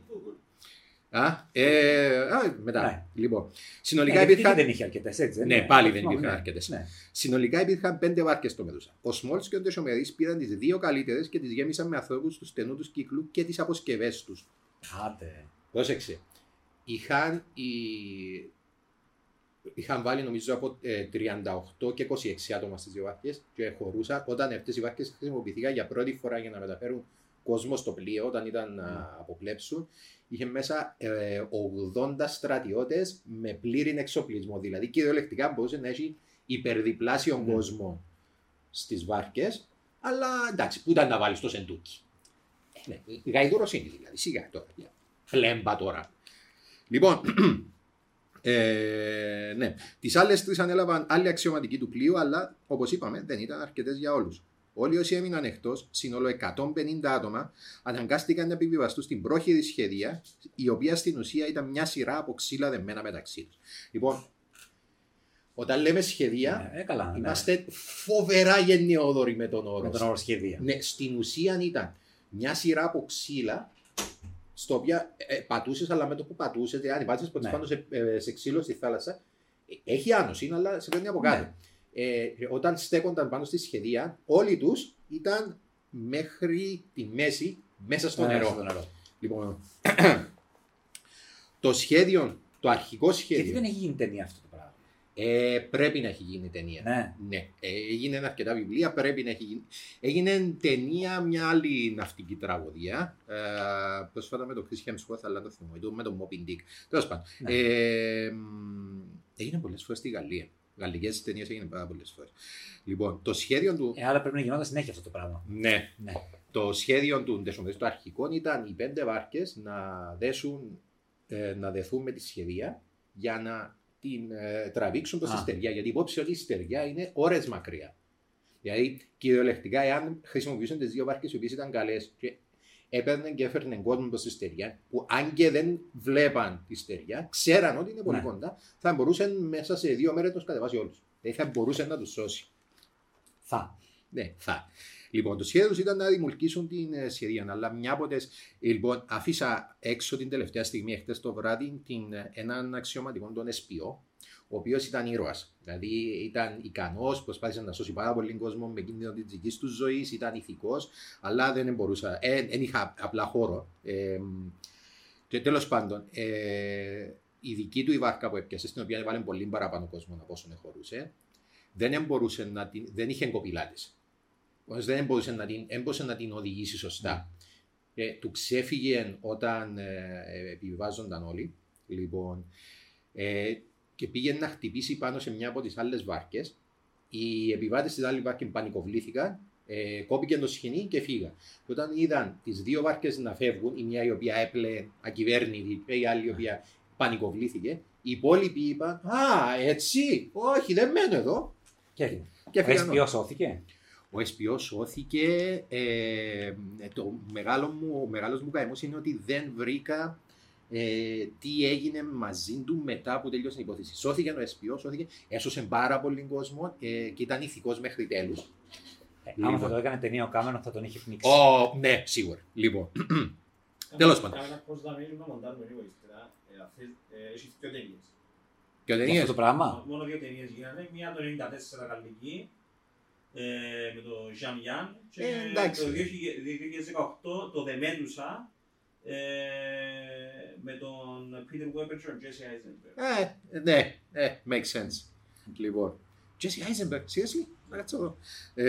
[SPEAKER 2] Μετά.
[SPEAKER 3] Ναι.
[SPEAKER 2] Λοιπόν, συνολικά υπήρχαν.
[SPEAKER 3] Δεν είχε αρκετές, έτσι.
[SPEAKER 2] Ναι, πάλι δεν υπήρχαν αρκετές.
[SPEAKER 3] Ναι.
[SPEAKER 2] Συνολικά υπήρχαν 5 βάρκες στο Μέδουσα. Ο Σμόλς και ο Ντεσομέ πήραν τις 2 καλύτερες και τις γέμισαν με ανθρώπους του στενού του κύκλου και τις αποσκευές τους.
[SPEAKER 3] Άτε.
[SPEAKER 2] Πρόσεξε. Είχαν βάλει νομίζω από 38 και 26 άτομα στις 2 βάρκες και χωρούσαν όταν αυτές οι βάρκες χρησιμοποιήθηκαν για πρώτη φορά για να μεταφέρουν κόσμο στο πλοίο όταν ήταν να αποκλέψουν. Είχε μέσα 80 στρατιώτες με πλήρη εξοπλισμό. Δηλαδή κυριολεκτικά μπορούσε να έχει υπερδιπλάσιο κόσμο στις βάρκες. Αλλά εντάξει, πού ήταν να βάλεις το σεντούκι. Γαϊδούρος είναι δηλαδή, σιγά τώρα. Φλέμπα τώρα. Λοιπόν, ναι. Τις άλλες 3 ανέλαβαν άλλοι αξιωματικοί του πλοίου, αλλά όπως είπαμε δεν ήταν αρκετές για όλους. Όλοι όσοι έμειναν εκτός, σύνολο 150 άτομα, αναγκάστηκαν να επιβιβαστούν στην πρόχειρη σχεδία, η οποία στην ουσία ήταν μια σειρά από ξύλα δεμμένα μεταξύ τους. Λοιπόν, όταν λέμε σχεδία, είμαστε φοβερά γενναιόδοροι με τον όρο.
[SPEAKER 3] Με τον όρο σχεδία.
[SPEAKER 2] Ναι, στην ουσία ήταν μια σειρά από ξύλα, στο οποίο πατούσες, αλλά με το που πατούσες, αν πάτησες πάνω σε ξύλο στη θάλασσα, έχει άνοση, αλλά σε παίρνει από κάτω. Ναι. Όταν στέκονταν πάνω στη σχεδία, όλοι τους ήταν μέχρι τη μέση μέσα στο νερό. Λοιπόν, το σχέδιο, το αρχικό σχέδιο.
[SPEAKER 3] Γιατί δεν έχει γίνει ταινία αυτό το πράγμα?
[SPEAKER 2] Πρέπει να έχει γίνει ταινία. Ναι. Έγινε αρκετά βιβλία, πρέπει να έχει γίνει. Έγινε ταινία μια άλλη ναυτική τραγωδία. Πρόσφατα με τον Chris Hemsworth, αλλά το θυμώ, με τον Moby Dick. Τέλος πάντων. Έγινε πολλές φορές στη Γαλλία. Γαλλικές ταινίες έγιναν πάρα πολλές φορές. Λοιπόν, το σχέδιο του.
[SPEAKER 3] Άρα πρέπει να γινόταν συνέχεια αυτό το πράγμα.
[SPEAKER 2] Ναι. Το σχέδιο του Ντεσομέ, το αρχικό, ήταν οι 5 βάρκες να δεθούν με τη σχεδία για να την τραβήξουν προς τη στεριά. Γιατί υπόψη ότι η στεριά είναι ώρες μακριά. Δηλαδή, κυριολεκτικά, εάν χρησιμοποιούσαν τις 2 βάρκες οι οποίες ήταν καλές και έπαιρναν και έφερναν κόσμο προς τη στεριά, που αν και δεν βλέπαν τη στεριά, ξέραν ότι είναι πολύ κοντά, θα μπορούσαν μέσα σε 2 μέρες να τους κατεβάσει όλους. Δηλαδή, θα μπορούσαν να τους σώσει. Ναι, θα. Λοιπόν, το σχέδιο τους ήταν να δημιουργήσουν την σχεδία, αλλά μια από τις. Λοιπόν, άφησα έξω την τελευταία στιγμή, εχθές το βράδυ, έναν αξιωματικό, τον SPO, ο οποίος ήταν ήρωας. Δηλαδή ήταν ικανός, προσπάθησε να σώσει πάρα πολύ κόσμο με κίνδυνο της δικής του ζωής, ήταν ηθικός, αλλά δεν μπορούσα. Δεν είχα απλά χώρο. Και τέλος πάντων, η δική του η βάρκα που έπιασε, στην οποία έβαλε πολύ παραπάνω κόσμο από όσον χωρούσε, δεν είχε εγκοπηλάτες. Δεν μπορούσε να την οδηγήσει σωστά. Του ξέφυγε όταν επιβιβάζονταν όλοι. Λοιπόν, και πήγε να χτυπήσει πάνω σε μια από τις άλλες βάρκες. Οι επιβάτες της άλλης βάρκης πανικοβλήθηκαν, κόπηκε το σχοινί και φύγαν. Και όταν είδαν τις 2 βάρκες να φεύγουν, η μια η οποία έπλεε ακυβέρνητη και η άλλη η οποία πανικοβλήθηκε, οι υπόλοιποι είπαν έτσι, όχι, δεν μένω εδώ.
[SPEAKER 3] Και ο SPO σώθηκε.
[SPEAKER 2] Ο SPO σώθηκε. Ο μεγάλος μου καημός είναι ότι δεν βρήκα τι έγινε μαζί του μετά που τελειώσε η υπόθεση. Σώθηκε ο SPO, έσωσε πάρα πολύ κόσμο και ήταν ηθικός μέχρι τέλους.
[SPEAKER 3] Άμα θα το έκανε ταινία ο Κάμερον θα τον είχε πνίξει.
[SPEAKER 2] Ναι, σίγουρα. Λοιπόν, τέλος πάντων.
[SPEAKER 6] Πώς θα μείνουμε να μοντάρουμε λίγο ύστερα. Έχεις δύο ταινίες.
[SPEAKER 2] Και ο
[SPEAKER 3] Για
[SPEAKER 2] ταινίες.
[SPEAKER 3] αυτό το πράγμα.
[SPEAKER 6] Μόνο δύο ταινίες γίνανε. Μία το 1994 γαλλική με τον Jean Yan και το 2018 το The Medusa με τον Peter Weber και τον Jesse Eisenberg.
[SPEAKER 2] Ναι, makes sense. Λοιπόν, Jesse Eisenberg, seriously? Να κάτσω εδώ.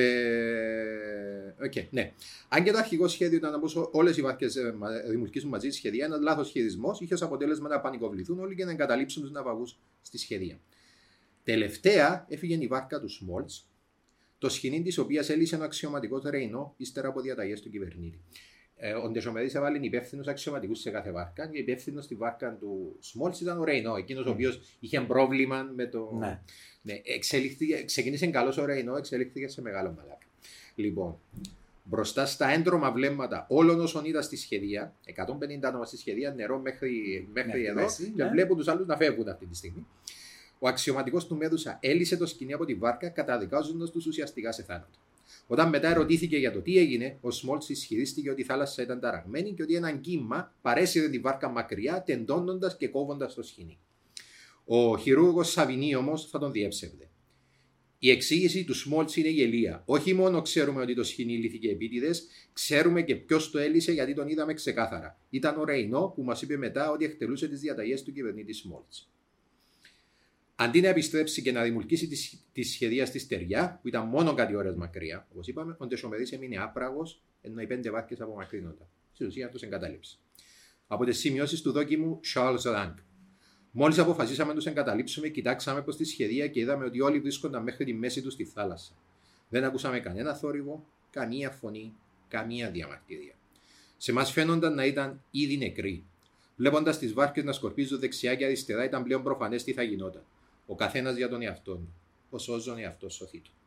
[SPEAKER 2] Ναι. Αν και το αρχικό σχέδιο ήταν όπως όλες οι βάρκες δημιουργήσουν μαζί σχεδία, ένα λάθος σχεδισμός είχε ως αποτέλεσμα να πανικοβληθούν όλοι και να εγκαταλείψουν τους ναυαγούς στη σχεδία. Τελευταία έφυγε η βάρκα του Smoltz, το σχοινί της οποίας έλυσε ένα αξιωματικό Ρεϊνό ύστερα από διαταγές του κυβερνήτη. Ο Ντεσομεδής έβαλε υπεύθυνους αξιωματικούς σε κάθε βάρκα και υπεύθυνος στη βάρκα του Smoltz ήταν ο Ρεϊνό, εκείνος ο οποίος είχε πρόβλημα με το. Ναι, ξεκίνησε καλός ο Ρεϊνό, εξελίχθηκε σε μεγάλο μαλάκα. Λοιπόν, μπροστά στα έντρομα βλέμματα όλων όσων ήταν στη σχεδία, 150 άτομα στη σχεδία, νερό μέχρι εδώ, και βλέπουν τους άλλους να φεύγουν αυτή τη στιγμή. Ο αξιωματικός του Μέδουσα έλυσε το σκηνή από τη βάρκα, καταδικάζοντας τους ουσιαστικά σε θάνατο. Όταν μετά ερωτήθηκε για το τι έγινε, ο Smoltz ισχυρίστηκε ότι η θάλασσα ήταν ταραγμένη και ότι ένα κύμα παρέσυρε τη βάρκα μακριά, τεντώνοντας και κόβοντας το σκηνή. Ο χειρούργος Σαβινί όμως θα τον διέψευδε. Η εξήγηση του Smoltz είναι γελία. Όχι μόνο ξέρουμε ότι το σκηνή λύθηκε επίτηδες, ξέρουμε και ποιος το έλυσε γιατί τον είδαμε ξεκάθαρα. Ήταν ο Ρεϊνό που μας είπε μετά ότι εκτελούσε τις διαταγές του κυβερνήτη Smoltz. Αντί να επιστρέψει και να δημιουργήσει τη σχεδία στη στεριά, που ήταν μόνο κάτι ώρες μακριά, όπως είπαμε, ο Ντεσομεδής έμεινε άπραγος, ενώ οι 5 βάρκες απομακρύνονταν. Στην ουσία τους εγκατάλειψε. Από τις σημειώσεις του δόκιμου Charles Rank. Μόλις αποφασίσαμε να τους εγκαταλείψουμε, κοιτάξαμε προς τη σχεδία και είδαμε ότι όλοι βρίσκονταν μέχρι τη μέση τους στη θάλασσα. Δεν ακούσαμε κανένα θόρυβο, καμία φωνή, καμία διαμαρτυρία. Σε μας φαίνονταν να ήταν ήδη νεκροί. Βλέποντας τις βάρκες να σκορπίζουν δεξιά και αριστερά, ήταν πλέον προφανές τι θα γινόταν. Ο καθένας για τον εαυτό του. Ο σώζον εαυτός σωθεί του.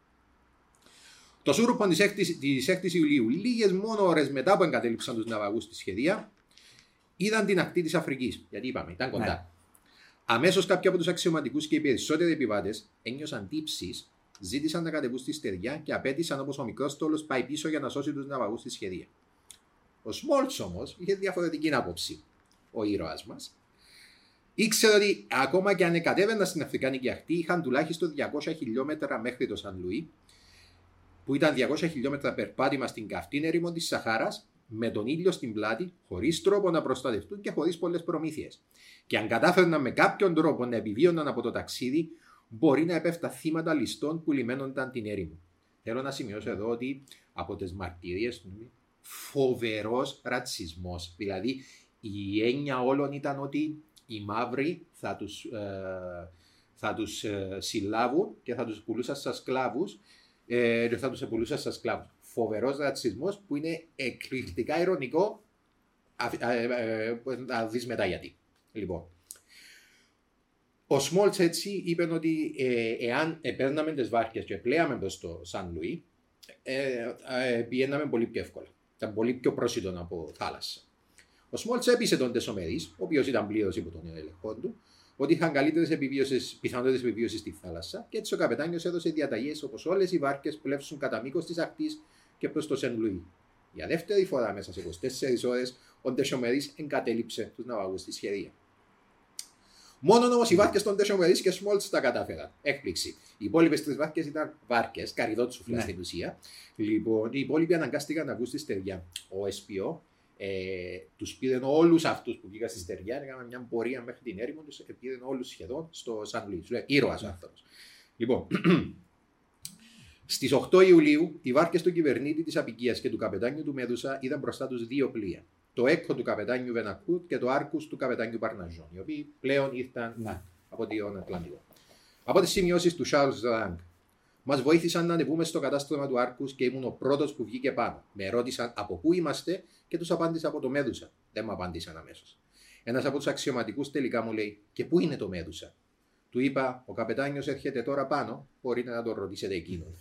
[SPEAKER 2] Το σούρουπον της 6ης Ιουλίου, λίγες μόνο ώρες μετά που εγκατέλειψαν τους ναυαγούς στη σχεδία, είδαν την ακτή της Αφρικής. Γιατί είπαμε, ήταν κοντά. Ναι. Αμέσως κάποιοι από τους αξιωματικούς και οι περισσότεροι επιβάτες ένιωσαν τύψεις, ζήτησαν να κατεβούν στη στεριά και απέτησαν όπως ο μικρός στόλος πάει πίσω για να σώσει τους ναυαγούς στη σχεδία. Ο Smoltz όμως είχε διαφορετική άποψη. Ο ήρωας μας ήξερε ότι ακόμα και αν κατέβαιναν στην Αφρικάνικη ακτή, είχαν τουλάχιστον 200 χιλιόμετρα μέχρι το Σαν Λουί, που ήταν 200 χιλιόμετρα περπάτημα στην καυτή έρημο της Σαχάρας, με τον ήλιο στην πλάτη, χωρίς τρόπο να προστατευτούν και χωρίς πολλές προμήθειες. Και αν κατάφερναν με κάποιον τρόπο να επιβίωναν από το ταξίδι, μπορεί να επέφτα θύματα ληστών που λιμένονταν την έρημο. Θέλω να σημειώσω εδώ ότι από τις μαρτυρίες του, φοβερός ρατσισμός. Δηλαδή, η έννοια όλων ήταν ότι οι μαύροι θα τους συλλάβουν και θα τους πουλούσαν σαν σκλάβους. Φοβερός ρατσισμός που είναι εκπληκτικά ειρωνικό, να δεις μετά γιατί. Λοιπόν, ο Smoltz έτσι είπε ότι εάν παίρναμε τις βάρκες και πλέαμε προς το Σαν Λουί, πηγαίναμε πολύ πιο εύκολα. Ήταν πολύ πιο πρόσιτο από θάλασσα. Ο Smoltz έπεισε τον Ντεσομεδής, ο οποίος ήταν πλήρως υπό τον έλεγχο του, ότι είχαν καλύτερες πιθανότητες επιβίωσης στη θάλασσα και έτσι ο καπετάνιος έδωσε διαταγές όπως όλες οι βάρκες πλεύσουν κατά μήκος της ακτής και προς το Σεν Λουί. Για δεύτερη φορά μέσα σε 24 ώρες ο Ντεσομεδής εγκατέλειψε τους ναυαγούς στη σχεδία. Μόνο όμως οι βάρκες των Ντεσομεδής και Smoltz τα κατάφεραν. Έκπληξη. Οι υπόλοιπες 3 βάρκες ήταν βάρκες, καρυδότσουφλα στην ουσία. Λοιπόν, οι υπόλοιποι αναγκάστηκαν να βγουν στη στεριά. Ο SPO τους πήραν όλους αυτούς που βγήκαν στη στεριά, έκαναν μια πορεία μέχρι την έρημο, τους πήραν όλους σχεδόν στο Σαν Λουί. Τους λέει ήρωας ο άνθρωπος. Λοιπόν, στις 8 Ιουλίου, οι βάρκες του κυβερνήτη της Απικίας και του καπετάνιου του Μέδουσα είδαν μπροστά τους 2 πλοία. Το Έκο του καπετάνιου Βενακούτ και το Άρκους του καπετάνιου Παρναζόν, οι οποίοι πλέον ήρθαν από τον Ατλαντικό. Από τις σημειώσεις του Charles Rank, μας βοήθησαν να ανεβούμε στο κατάστρωμα του Άρκους και ήμουν ο πρώτος που βγήκε πάνω. Με ρώτησαν από πού είμαστε και τους απάντησα από το Μέδουσα. Δεν μου απάντησαν αμέσως. Ένας από τους αξιωματικούς τελικά μου λέει: και πού είναι το Μέδουσα? Του είπα: ο καπετάνιος έρχεται τώρα πάνω, μπορείτε να τον ρωτήσετε εκείνον.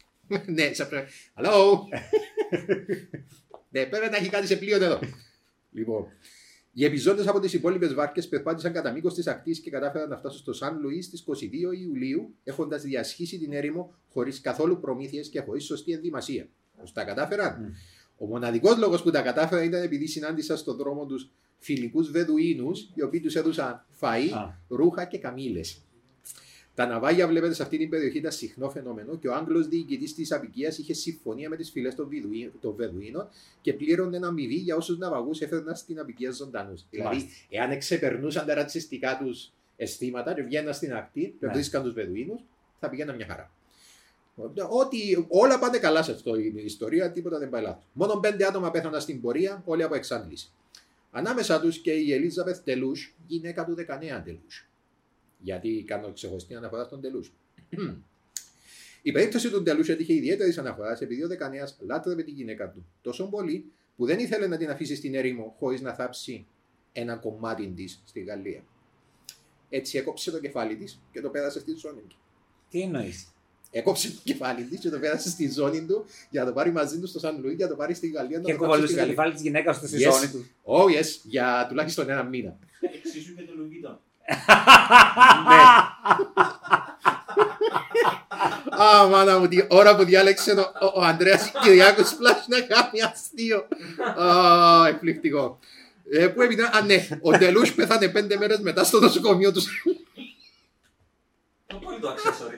[SPEAKER 2] Ναι, Hello! Ναι, πρέπει να έχει κάτι σε πλοίο εδώ. Λοιπόν, οι επιζώντες από τις υπόλοιπες βάρκες περπάτησαν κατά μήκος της ακτής και κατάφεραν να φτάσουν στο Σαν Λουί στις 22 Ιουλίου, έχοντας διασχίσει την έρημο χωρίς καθόλου προμήθειες και χωρίς σωστή ενδυμασία. Πώς τα κατάφεραν? Ο μοναδικός λόγος που τα κατάφεραν ήταν επειδή συνάντησαν στον δρόμο τους φιλικούς Βεδουίνους, οι οποίοι τους έδωσαν φαΐ, ρούχα και καμήλες. Τα ναυάγια, βλέπετε, σε αυτή την περιοχή ήταν συχνό φαινόμενο και ο Άγγλος διοικητής της αποικίας είχε συμφωνία με τις φυλές των Βεδουίνων και πλήρωνε ένα αμοιβή για όσους ναυαγούς έφερναν στην αποικία ζωντανούς. Δηλαδή, εάν εξεπερνούσαν τα ρατσιστικά τους αισθήματα και βγαίναν στην ακτή και βρίσκαν τους Βεδουίνους, θα πηγαίναν μια χαρά. Ότι όλα πάνε καλά σε αυτό η ιστορία, τίποτα δεν πάει λάθος. Μόνο 5 άτομα πέθαναν στην πορεία, όλοι από εξάντληση. Ανάμεσα τους και η Ελίζαβεθ Τελούς, γυναίκα του 19 Τελούς. Γιατί κάνω ξεχωριστή αναφορά στον Τελούς. Η περίπτωση του Τελούς έτυχε ιδιαίτερη αναφορά επειδή ο 19 λάτρευε τη γυναίκα του τόσο πολύ που δεν ήθελε να την αφήσει στην έρημο χωρίς να θάψει ένα κομμάτι της στη Γαλλία. Έτσι έκοψε το κεφάλι της και το πέρασε στη ζώνη του.
[SPEAKER 3] Τι εννοείς?
[SPEAKER 2] Έκοψε το κεφάλι της και το πέρασε στη ζώνη του για να το πάρει μαζί του στο Σαν Λουί, για να το πάρει στη Γαλλία.
[SPEAKER 3] Και κοβαλούσε το κεφάλι της γυναίκας του στη ζώνη του.
[SPEAKER 2] Oh yes, για τουλάχιστον ένα μήνα.
[SPEAKER 6] Εξίσου και το Λουβίτο.
[SPEAKER 2] Ναι. Α, μάνα μου, την ώρα που διάλεξε ο Ανδρέας Κυριάκος πλάς να κάνει αστείο. Εκπληκτικό. Που έπειτα, ναι, ο Τελούς πέθανε 5 μέρες μετά στο νοσοκομείο του.
[SPEAKER 6] Το πολύ το αξέσορι.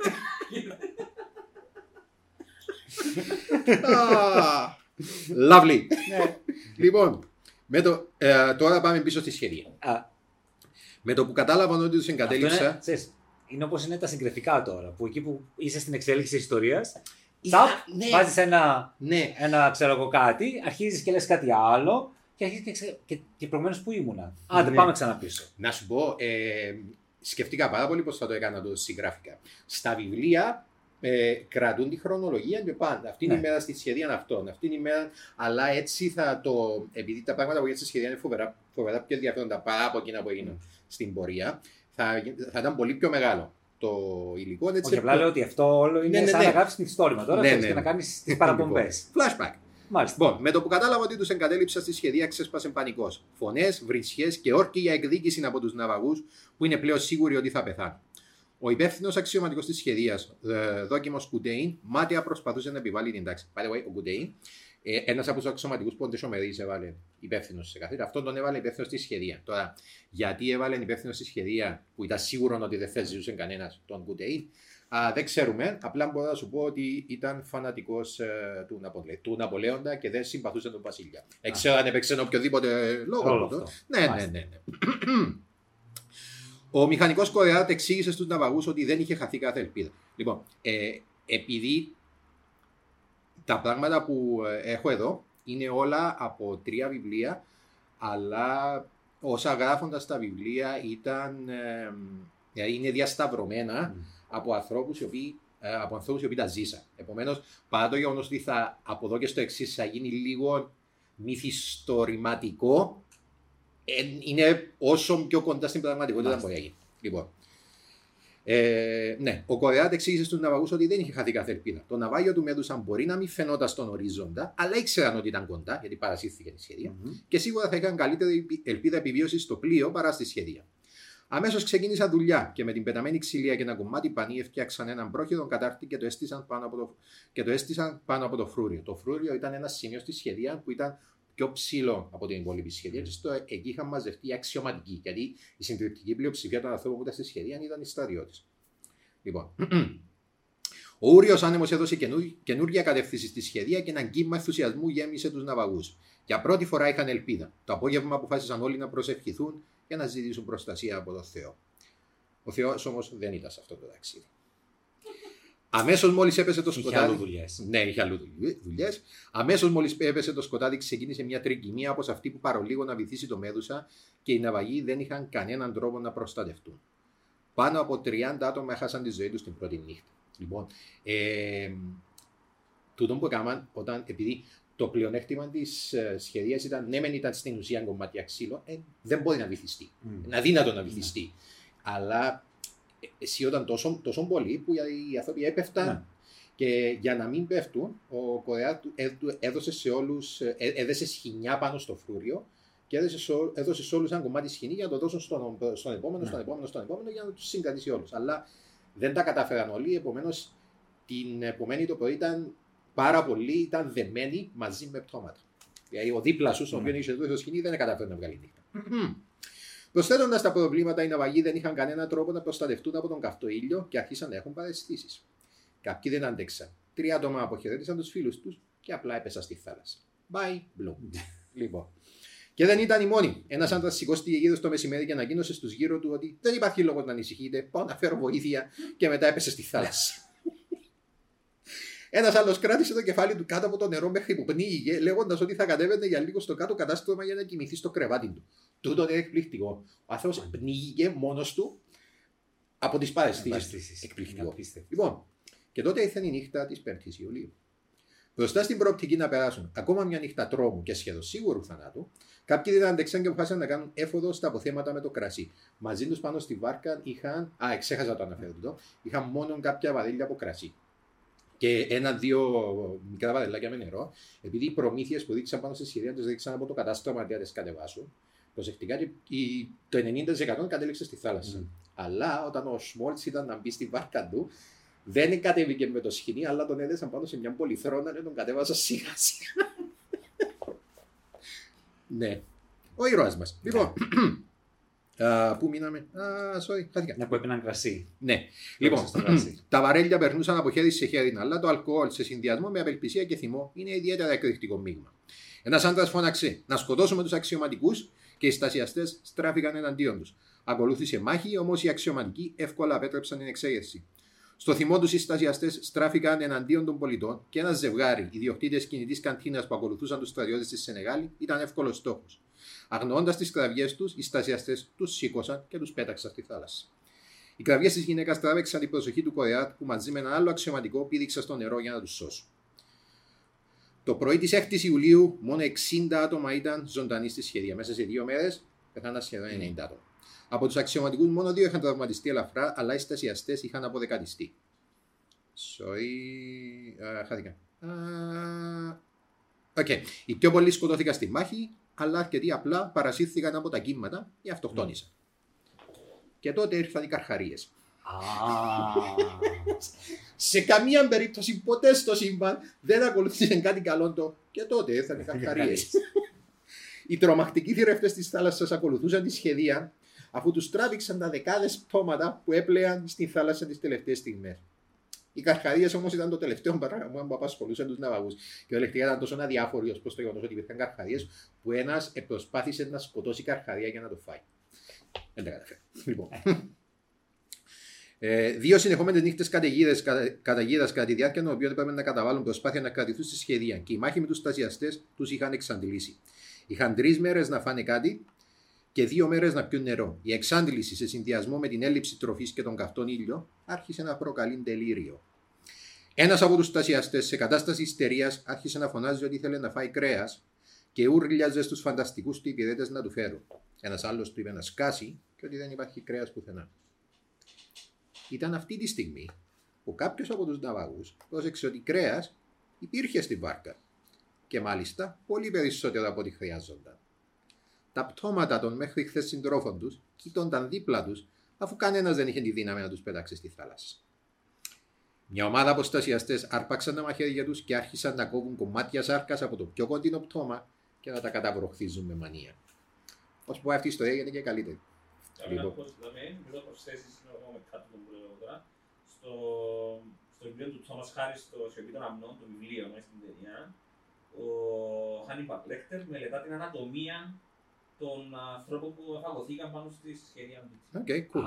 [SPEAKER 2] Lovely. Λοιπόν, τώρα πάμε πίσω στη σχεδία. Με το που κατάλαβαν ότι τους εγκατέλειψα.
[SPEAKER 3] Είναι όπως είναι τα συγκριτικά τώρα. Που εκεί που είσαι στην εξέλιξη της ιστορίας, βάζεις ένα ξέρω εγώ κάτι, αρχίζεις και λες κάτι άλλο και αρχίζεις και προηγουμένως που ήμουνα. Άντε, πάμε ξανά πίσω.
[SPEAKER 2] Να σου πω, σκεφτήκα πάρα πολύ πώς θα το έκανα το συγγράφικα. Στα βιβλία κρατούν τη χρονολογία και πάντα. Αυτή είναι η μέρα στη σχεδία αυτών. Αυτή είναι η μέρα, αλλά έτσι θα το. Επειδή τα πράγματα που γίνεται στη σχεδία είναι φοβερά πιο ενδιαφέροντα παρά από εκείνα που έγιναν στην πορεία, θα ήταν πολύ πιο μεγάλο το υλικό.
[SPEAKER 3] Όχι, απλά λέω ότι αυτό όλο είναι σαν να γράψεις την ιστορία τώρα και να κάνεις τις παραπομπές.
[SPEAKER 2] Flashback. Λοιπόν, με το που κατάλαβα ότι τους εγκατέλειψα στη σχεδία, ξέσπασε πανικός. Φωνές, βρισιές και όρκοι για εκδίκηση από τους ναυαγούς που είναι πλέον σίγουροι ότι θα πεθάνουν. Ο υπεύθυνος αξιωματικός της σχεδίας, Δόκιμος Κουντέιν, μάταια προσπαθούσε να επιβάλλει την τάξη. By the way, ο Κουντέιν, ένας από τους αξιωματικούς που ο Ντεσομερής έβαλε υπεύθυνος σε καθένα, αυτόν τον έβαλε υπεύθυνος στη σχεδία. Τώρα, γιατί έβαλε υπεύθυνος στη σχεδία που ήταν σίγουρο ότι δεν θα ζούσε κανένας τον Κουντέιν, δεν ξέρουμε. Απλά μπορώ να σου πω ότι ήταν φανατικός του Ναπολέοντα και δεν συμπαθούσε τον Βασίλεια. Ξέρω αν έπαιξε οποιοδήποτε λόγο. Ναι. Ο μηχανικός Κορεάτ εξήγησε στους ναυαγούς ότι δεν είχε χαθεί κάθε ελπίδα. Λοιπόν, επειδή τα πράγματα που έχω εδώ είναι όλα από 3 βιβλία, αλλά όσα γράφοντας τα βιβλία είναι διασταυρωμένα από ανθρώπους οι οποίοι τα ζήσαν. Επομένως, παρά το γεγονός ότι από εδώ και στο εξής θα γίνει λίγο μυθιστορηματικό, είναι όσο πιο κοντά στην πραγματικότητα μπορεί να γίνει. Λοιπόν, ναι, ο Κορεάτ εξήγησε στους ναυαγούς ότι δεν είχε χαθεί κάθε ελπίδα. Το ναυάγιο του Μέδουσα μπορεί να μην φαινόταν στον ορίζοντα, αλλά ήξεραν ότι ήταν κοντά, γιατί παρασύρθηκε τη σχεδία, και σίγουρα θα είχαν καλύτερη ελπίδα επιβίωσης στο πλοίο παρά στη σχεδία. Αμέσως ξεκίνησαν δουλειά και με την πεταμένη ξυλία και ένα κομμάτι πανί έφτιαξαν έναν πρόχειρο κατάρτι και το έστησαν πάνω από το φρούριο. Το φρούριο ήταν ένα σημείο στη σχεδία που ήταν πιο ψηλό από την υπόλοιπη σχεδία. Και εκεί είχαν μαζευτεί οι αξιωματικοί, γιατί η συντριπτική πλειοψηφία των ανθρώπων που ήταν στη σχεδία ήταν οι στρατιώτες. Λοιπόν, ο Ούριος Άνεμος έδωσε καινούργια κατεύθυνση στη σχεδία και έναν κύμα ενθουσιασμού γέμισε τους ναυαγούς. Για πρώτη φορά είχαν ελπίδα. Το απόγευμα αποφάσισαν όλοι να προσευχηθούν και να ζητήσουν προστασία από τον Θεό. Ο Θεός όμως δεν ήταν σε αυτό το ταξίδι. Αμέσως μόλις έπεσε το σκοτάδι. Ναι, είχε αλλού δουλειές. Αμέσως μόλις έπεσε το σκοτάδι, ξεκίνησε μια τρικυμία όπως αυτή που παρολίγο να βυθίσει το Μέδουσα και οι ναυαγοί δεν είχαν κανέναν τρόπο να προστατευτούν. Πάνω από 30 άτομα έχασαν τη ζωή τους την πρώτη νύχτα. Λοιπόν, τούτο που έκαναν επειδή το πλεονέκτημα της σχεδίας ήταν, ναι, μεν ήταν στην ουσία κομμάτια ξύλο, δεν μπορεί να βυθιστεί. Είναι αδύνατο να βυθιστεί. Αλλά αισιόταν τόσο πολύ που οι άνθρωποι έπεφταν και για να μην πέφτουν, ο Κορεάτ έδωσε σε όλους, έδεσε σχοινιά πάνω στο φρούριο και έδωσε σε όλους ένα κομμάτι σκηνή για να το δώσουν στον επόμενο για να τους συγκρατήσει όλους. Αλλά δεν τα κατάφεραν όλοι, επομένως την επομένη το πρωί ήταν δεμένοι μαζί με πτώματα. Δηλαδή ο δίπλα σου, στον οποίο είχε το σκηνή, δεν κατάφερε να βγάλει νύχτα. Προσθέτοντας τα προβλήματα, οι ναυαγοί δεν είχαν κανένα τρόπο να προστατευτούν από τον καυτό ήλιο και άρχισαν να έχουν παραισθήσεις. Κάποιοι δεν άντεξαν. 3 άτομα αποχαιρέτησαν τους φίλους τους και απλά έπεσαν στη θάλασσα. Bye, blue. Λοιπόν. Και δεν ήταν οι μόνοι. Ένας άντρας σηκώστηκε γύρω στο μεσημέρι και ανακοίνωσε στους γύρω του ότι δεν υπάρχει λόγος να ανησυχείτε. Πάω να φέρω βοήθεια και μετά έπεσε στη θάλασσα. Ένας άλλος κράτησε το κεφάλι του κάτω από το νερό μέχρι που πνίγηκε, λέγοντας ότι θα κατέβαινε για λίγο στο κάτω κατάστρωμα για να κοιμηθεί στο κρεβάτι του. Τούτο είναι εκπληκτικό. Ο άνθρωπος πνίγηκε μόνος του από τις παραισθήσεις. Εκπληκτικό. Λοιπόν, και τότε ήρθε η νύχτα της 5ης Ιουλίου. Μπροστά στην προοπτική να περάσουν ακόμα μια νύχτα τρόμου και σχεδόν σίγουρου θανάτου, κάποιοι δεν άντεξαν και αποφάσισαν να κάνουν έφοδο στα αποθέματα με το κρασί. Μαζί τους πάνω στη βάρκα είχαν. Ξέχασα το αναφέρω εδώ. Είχαν μόνο κάποια βαδέλια από κρασί. Και 1-2 μικρά βαδελάκια με νερό, επειδή οι προμήθειες που δείξαν πάνω στη σχεδία τους δείξαν από το κατάστρωμα για να τις κατεβάσουν, προσεκτικά το 90% κατέληξε στη θάλασσα. Αλλά όταν ο Σμόλτς ήταν να μπει στη βάρκα του, δεν κατέβηκε με το σκηνή, αλλά τον έδεσαν πάνω σε μια πολυθρόνα και τον κατέβασαν σιγά σιγά. Ναι. Ο ήρωας μας. Λοιπόν, πού μείναμε? Χάθηκα.
[SPEAKER 3] Να που έπιναν κρασί.
[SPEAKER 2] Ναι. Λοιπόν, τα βαρέλια περνούσαν από χέρι σε χέρι, αλλά το αλκοόλ σε συνδυασμό με απελπισία και θυμό είναι ιδιαίτερα εκρηκτικό μείγμα. Ένας άντρας φώναξε να σκοτώσουμε τους αξιωματικούς και οι στασιαστές στράφηκαν εναντίον τους. Ακολούθησε μάχη, όμως οι αξιωματικοί εύκολα απέτρεψαν την εξέγερση. Στο θυμό τους οι στασιαστές στράφηκαν εναντίον των πολιτών και ένα ζευγάρι, ιδιοκτήτες κινητής καντίνας που ακολουθούσαν τους στρατιώτες στη Σενεγάλη, ήταν εύκολος στόχος. Αγνοώντας τις κραυγές τους, οι στασιαστές τους σήκωσαν και τους πέταξαν στη θάλασσα. Οι κραυγές της γυναίκας τράβηξαν την προσοχή του Κορεάτ που μαζί με ένα άλλο αξιωματικό πήδηξαν στο νερό για να τους σώσουν. Το πρωί της 6ης Ιουλίου, μόνο 60 άτομα ήταν ζωντανοί στη σχεδία. Μέσα σε 2 μέρες πέθαναν σχεδόν 90 άτομα. Από τους αξιωματικούς, μόνο 2 είχαν τραυματιστεί ελαφρά, αλλά οι στασιαστές είχαν αποδεκατιστεί. Χάθηκα. Οι πιο πολλοί σκοτώθηκαν στη μάχη, αλλά αρκετοί απλά παρασύρθηκαν από τα κύματα ή αυτοκτόνησαν. Και τότε ήρθαν οι καρχαρίες. Σε καμία περίπτωση ποτέ στο σύμπαν δεν ακολούθησε κάτι καλό και τότε ήρθαν οι καρχαρίες. Οι τρομακτικοί θηρευτές της θάλασσας ακολουθούσαν τη σχεδία αφού τους τράβηξαν τα δεκάδες πτώματα που έπλεαν στη θάλασσα τις τελευταίες στιγμές. Οι καρχαρίες όμως ήταν το τελευταίο πράγμα που απασχολούσαν τους ναυαγούς. Και ο ελεκτρικά ήταν τόσο αδιάφοροι ως προς το γεγονός ότι υπήρχαν καρχαρίες που ένας προσπάθησε να σκοτώσει καρχαρία για να το φάει. Δεν τα καταφέρει. Λοιπόν. 2 συνεχόμενες νύχτες καταιγίδας κατά τη διάρκεια των οποίων έπρεπε να καταβάλουν προσπάθεια να κρατηθούν στη σχεδία και η μάχη με τους στασιαστές τους είχαν εξαντλήσει. Είχαν 3 μέρες να φάνε κάτι και 2 μέρες να πιούν νερό. Η εξάντληση σε συνδυασμό με την έλλειψη τροφής και τον καυτόν ήλιο άρχισε να προκαλεί τελείριο. Ένας από τους στασιαστές σε κατάσταση ιστερίας άρχισε να φωνάζει ότι ήθελε να φάει κρέας και ούρλιαζε στους φανταστικούς του υπηρέτες να του φέρουν. Ένας άλλος του είπε να σκάσει και ότι δεν υπάρχει κρέας πουθενά. Ήταν αυτή τη στιγμή που κάποιος από τους ναυαγούς πρόσεξε ότι κρέας υπήρχε στην βάρκα και μάλιστα πολύ περισσότερο από ό,τι χρειάζονταν. Τα πτώματα των μέχρι χθες συντρόφων τους κοίτονταν δίπλα τους αφού κανένας δεν είχε τη δύναμη να τους πετάξει στη θάλασσα. Μια ομάδα αποστασιαστές άρπαξαν τα μαχαίρια τους και άρχισαν να κόβουν κομμάτια σάρκας από το πιο κοντινό πτώμα και να τα καταβροχθίζουν με μανία. Όσο που αυτή η ιστορία γίνεται και καλύτερη.
[SPEAKER 6] Στο βιβλίο του Τόμας Χάρις, στο Σιωπή των Αμνών, το βιβλίο μέσα στην ταινία, ο Χάνιμπαλ Λέκτερ μελετά την ανατομία των ανθρώπων που φαγωθήκαν πάνω στη σχέδια του.
[SPEAKER 2] Οκ, cool.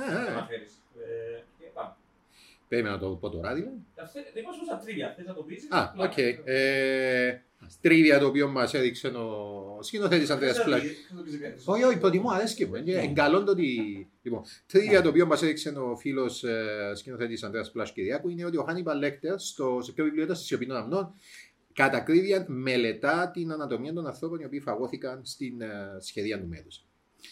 [SPEAKER 2] Περίμενα να το πω τώρα, δηλαδή.
[SPEAKER 6] Δεν είπα σαν τρίβια, θες να το πεις.
[SPEAKER 2] Οκ. Τρίβια το οποίο μας έδειξε ο σκηνοθέτης Ανδρέας Πλάκη. Όχι, προτιμώ, αρέσκει μου. Εγκαλώνω ότι... Τρίβια το οποίο μας έδειξε ο φίλος σκηνοθέτης Ανδρέας Πλάκη είναι ότι ο Χάνιμπαλ Λέκτερ, σε ποιο βιβλίο ήταν, στη Σιωπή των Αμνών, κατά ακρίβεια μελετά την ανατομία των ανθρώπων οι οποίοι φαγώθηκαν στην σχεδία του Μέδουσα.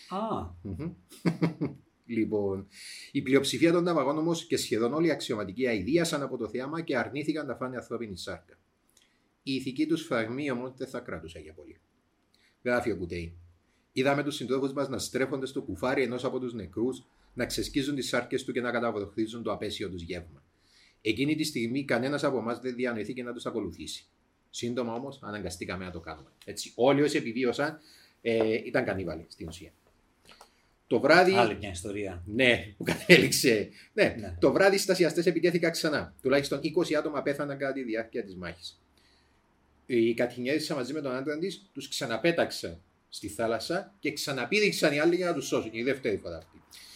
[SPEAKER 2] Λοιπόν, η πλειοψηφία των ναυαγών όμως και σχεδόν όλοι οι αξιωματικοί αηδίασαν από το θέαμα και αρνήθηκαν να φάνε ανθρώπινη σάρκα. Η ηθική τους φραγμή όμως δεν θα κράτουσε για πολύ. Γράφει ο Κουτέι. Είδαμε τους συντρόφους μας να στρέφονται στο κουφάρι ενός από τους νεκρούς, να ξεσκίζουν τις σάρκες του και να καταβροχθίζουν το απέσιο τους γεύμα. Εκείνη τη στιγμή κανένας από εμάς δεν διανοηθήκε να τους ακολουθήσει. Σύντομα όμως αναγκαστήκαμε να το κάνουμε. Έτσι, όλοι όσοι επιβίωσαν ήταν κανίβαλοι στην ουσία. Το βράδυ.
[SPEAKER 3] Άλλη μια ιστορία.
[SPEAKER 2] Ναι, που κατέληξε. Ναι. Το βράδυ οι στασιαστές επιτέθηκαν ξανά. Τουλάχιστον 20 άτομα πέθαναν κατά τη διάρκεια της μάχης. Η Κατινιέρισα μαζί με τον άντρα της τους ξαναπέταξαν στη θάλασσα και ξαναπήδηξαν οι άλλοι για να τους σώσουν. Η δεύτερη φορά αυτή.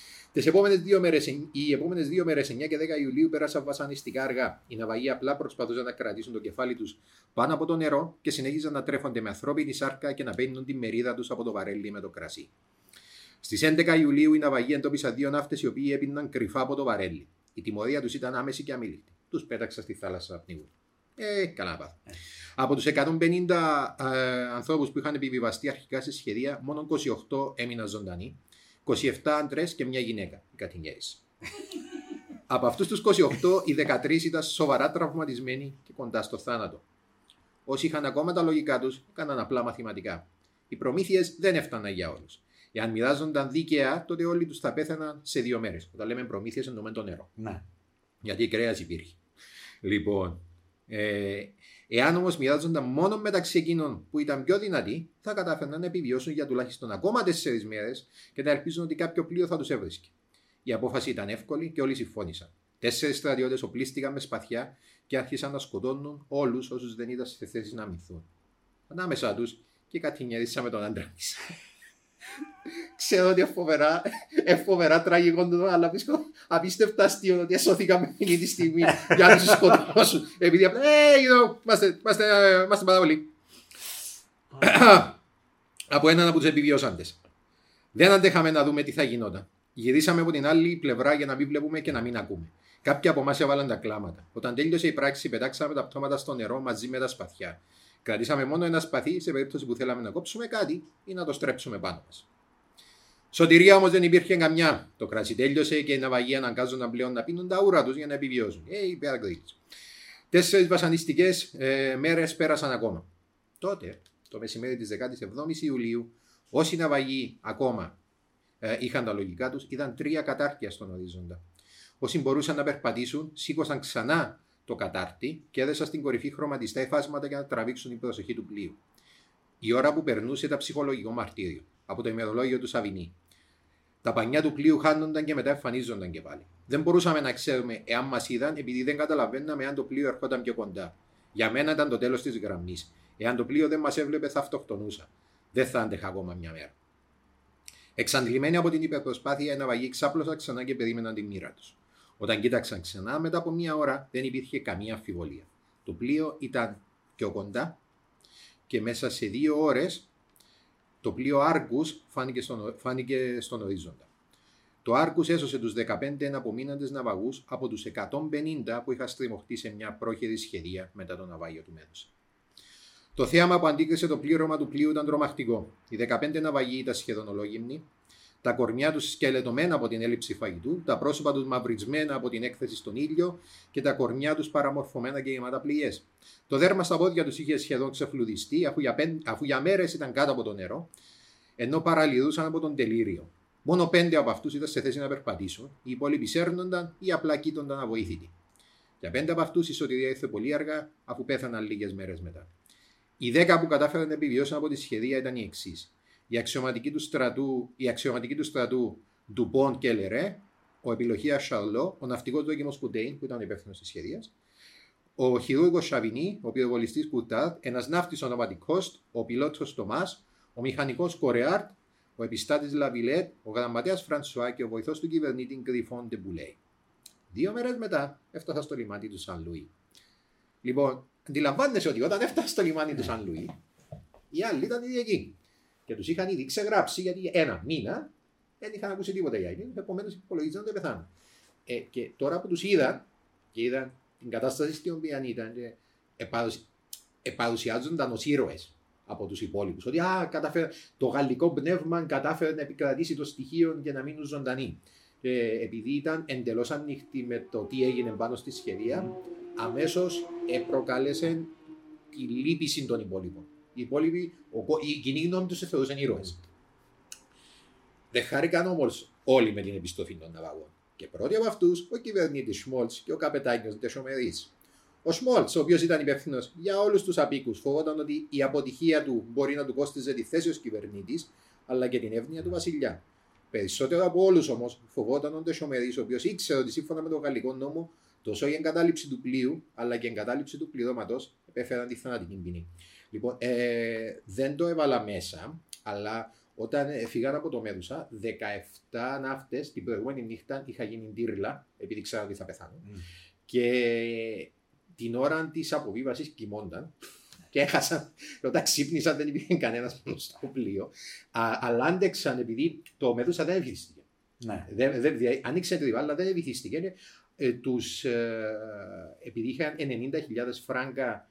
[SPEAKER 2] Οι επόμενες 2 μέρες, 9 και 10 Ιουλίου, πέρασαν βασανιστικά αργά. Οι ναυαγοί απλά προσπαθούσαν να κρατήσουν το κεφάλι τους πάνω από το νερό και συνέχιζαν να τρέφονται με ανθρώπινη σάρκα και να παίρνουν τη μερίδα τους από το βαρέλι με το κρασί. Στις 11 Ιουλίου, οι ναυαγοί εντόπισαν 2 ναύτες οι οποίοι έπιναν κρυφά από το βαρέλι. Η τιμωρία τους ήταν άμεση και αμήλικτη. Τους πέταξαν στη θάλασσα να πνίγουν. Καλά πάθα. Από τους 150 ανθρώπους που είχαν επιβιβαστεί αρχικά στη σχεδία, μόνο 28 έμειναν ζωντανοί. 27 άντρες και μια γυναίκα, οι Κατινιέρες. Από αυτούς τους 28, οι 13 ήταν σοβαρά τραυματισμένοι και κοντά στο θάνατο. Όσοι είχαν ακόμα τα λογικά τους, έκαναν απλά μαθηματικά. Οι προμήθειες δεν έφταναν για όλους. Εάν μοιράζονταν δίκαια, τότε όλοι τους θα πέθαναν σε 2 μέρες. Όταν λέμε προμήθειες, εννοούμε το νερό.
[SPEAKER 3] Ναι.
[SPEAKER 2] Γιατί κρέας υπήρχε. Λοιπόν, εάν όμως μοιράζονταν μόνο μεταξύ εκείνων που ήταν πιο δυνατοί, θα κατάφεραν να επιβιώσουν για τουλάχιστον ακόμα 4 μέρες και να ελπίζουν ότι κάποιο πλοίο θα τους έβρισκε. Η απόφαση ήταν εύκολη και όλοι συμφώνησαν. 4 στρατιώτες οπλίστηκαν με σπαθιά και άρχισαν να σκοτώνουν όλους όσους δεν ήταν σε θέση να αμυνθούν. Ανάμεσά τους και η Κατινιέρισα με τον άντρα της. Ξέρω ότι φοβερά τραγικό το, αλλά απίστευτα αστείο ότι εσώθηκαμε εκείνη τη στιγμή για να τους σκοτώσουν. Επειδή απλά, είμαστε πάρα πολύ. Από έναν από τους επιβιώσαντες. Δεν αντέχαμε να δούμε τι θα γινόταν. Γυρίσαμε από την άλλη πλευρά για να μην βλέπουμε και να μην ακούμε. Κάποιοι από εμάς έβαλαν τα κλάματα. Όταν τέλειωσε η πράξη, πετάξαμε τα πτώματα στο νερό μαζί με τα σπαθιά. Κρατήσαμε μόνο ένα σπαθί σε περίπτωση που θέλαμε να κόψουμε κάτι ή να το στρέψουμε πάνω μας. Σωτηρία όμως δεν υπήρχε καμιά. Το κρασί τέλειωσε και οι ναυαγοί αναγκάζονταν πλέον να πίνουν τα ούρα τους για να επιβιώσουν. 4 βασανιστικές μέρες πέρασαν ακόμα. Τότε, το μεσημέρι της 17ης Ιουλίου, όσοι ναυαγοί ακόμα είχαν τα λογικά τους, είδαν 3 κατάρτια στον ορίζοντα. Όσοι μπορούσαν να περπατήσουν, σήκωσαν ξανά το κατάρτι και έδεσαν στην κορυφή χρωματιστά υφάσματα για να τραβήξουν την προσοχή του πλοίου. Η ώρα που περνούσε ήταν ψυχολογικό μαρτύριο από το ημερολόγιο του Σαβινί. Τα πανιά του πλοίου χάνονταν και μετά εμφανίζονταν και πάλι. Δεν μπορούσαμε να ξέρουμε εάν μας είδαν επειδή δεν καταλαβαίναμε αν το πλοίο ερχόταν πιο κοντά. Για μένα ήταν το τέλος της γραμμής. Εάν το πλοίο δεν μας έβλεπε, θα αυτοκτονούσα. Δεν θα άντεχα ακόμα μια μέρα. Εξαντλημένοι από την υπερπροσπάθεια, οι ναυαγοί ξάπλωσαν ξανά και περίμεναν τη μοίρα τους. Όταν κοίταξαν ξανά, μετά από μια ώρα δεν υπήρχε καμία αμφιβολία. Το πλοίο ήταν πιο κοντά και μέσα σε 2 ώρες το πλοίο Άρκους φάνηκε στον ορίζοντα. Το Άρκους έσωσε τους 15 εναπομείναντες ναυαγούς από τους 150 που είχαν στριμωχτεί σε μια πρόχειρη σχεδία μετά το ναυάγιο του Μέδουσα. Το θέαμα που αντίκρισε το πλήρωμα του πλοίου ήταν τρομακτικό. Οι 15 ναυαγοί ήταν σχεδόν ολόγυμνοι, τα κορμιά τους σκελετωμένα από την έλλειψη φαγητού, τα πρόσωπα τους μαυρισμένα από την έκθεση στον ήλιο και τα κορμιά τους παραμορφωμένα και γεμάτα πληγές. Το δέρμα στα πόδια τους είχε σχεδόν ξεφλουδιστεί, αφού για μέρες ήταν κάτω από το νερό, ενώ παραλυδούσαν από τον τελείριο. Μόνο 5 από αυτούς ήταν σε θέση να περπατήσουν, οι υπόλοιποι σέρνονταν ή απλά κοίτονταν αβοήθητοι. Για 5 από αυτούς η σωτηρία ήρθε πολύ αργά, αφού πέθαναν λίγες μέρες μετά. Οι 10 που κατάφεραν να επιβιώσουν από τη σχεδία ήταν οι εξής. Η αξιωματική του στρατού Ντουπόν και Λερέ, ο επιλογίας Σαρλό, ο ναυτικός δόκιμος Κουντέιν, που ήταν υπεύθυνος της σχεδίας, ο χειρούργος Σαβινί, ο πυροβολιστής Κουρτάρτ, ένας ναύτης ονόματικός, ο πιλότος Τομάς, ο μηχανικός Κορεάρτ, ο επιστάτης Λαβιλέτ, ο γραμματέας Φρανσουά και ο βοηθός του κυβερνήτη Γκριφόν Ντεμπουλέι. 2 μέρες μετά έφτασα στο λιμάνι του Σαν Λουί. Λοιπόν, αντιλαμβάνεσαι ότι όταν έφτασα στο λιμάνι του Σαν Λουί, οι άλλοι ήταν ήδη εκεί. Και τους είχαν ήδη ξεγράψει γιατί 1 μήνα δεν είχαν ακούσει τίποτα για εκείνους, επομένως υπολογίζαν ότι πεθάνουν. Και τώρα που τους είδαν και είδαν την κατάσταση στην οποία ήταν, παρουσιάζονταν ως ήρωες από τους υπόλοιπους. Ότι το γαλλικό πνεύμα κατάφερε να επικρατήσει το στοιχείο και να μείνουν ζωντανοί. Επειδή ήταν εντελώς ανοιχτοί με το τι έγινε πάνω στη σχεδία, αμέσως προκάλεσε τη λύπηση των υπόλοιπων. Οι υπόλοιποι, η κοινή γνώμη τους θεωρούσαν ήρωες. Δεν χάρηκαν όμως όλοι με την επιστροφή των ναυαγών. Και πρώτοι από αυτούς ο κυβερνήτης Σμόλτς και ο καπετάνιος Ντεσομερής. Ο Σμόλτς, ο οποίος ήταν υπεύθυνος για όλους τους απίκους, φοβόταν ότι η αποτυχία του μπορεί να του κόστιζε τη θέση ως κυβερνήτης, αλλά και την εύνοια του βασιλιά. Περισσότερο από όλους όμως φοβόταν ο Ντεσομερής, ο οποίος ήξερε ότι σύμφωνα με τον γαλλικό νόμο, τόσο η εγκατάλειψη του πλοίου, αλλά και η εγκατάλειψη του πληρώματος επέφεραν τη θανατική ποινή. Λοιπόν, δεν το έβαλα μέσα, αλλά όταν φύγαν από το Μέδουσα, 17 ναύτες την προηγούμενη νύχτα είχα γίνει ντύρλα, επειδή ξέραν ότι θα πεθάνουν. Και την ώρα της αποβίβασης κοιμόνταν και έχασαν. Όταν ξύπνησαν, δεν υπήρχε κανένας πάνω στο πλοίο. Αλλά άντεξαν επειδή το Μέδουσα δεν ευηθίστηκε. Ναι. Άνοιξε τη αλλά δεν ευηθίστηκε. Επειδή είχαν 90.000 φράγκα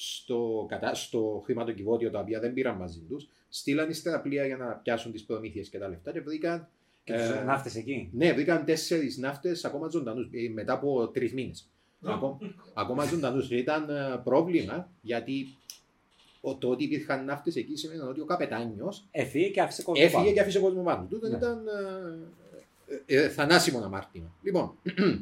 [SPEAKER 2] στο χρηματοκιβώτιο, τα οποία δεν πήραν μαζί τους, στείλαν ύστερα πλοία για να πιάσουν τις προμήθειες και τα λεφτά και βρήκαν.
[SPEAKER 3] Και τους ναύτες εκεί.
[SPEAKER 2] Ναι, βρήκαν 4 ναύτες ακόμα ζωντανούς μετά από 3 μήνες. Ακόμα ζωντανούς. Ήταν πρόβλημα γιατί το ότι υπήρχαν ναύτες εκεί σημαίνει ότι ο καπετάνιος
[SPEAKER 3] έφυγε και άφησε
[SPEAKER 2] κόσμο πάνω του. Δεν ήταν θανάσιμο αμάρτημα. Λοιπόν,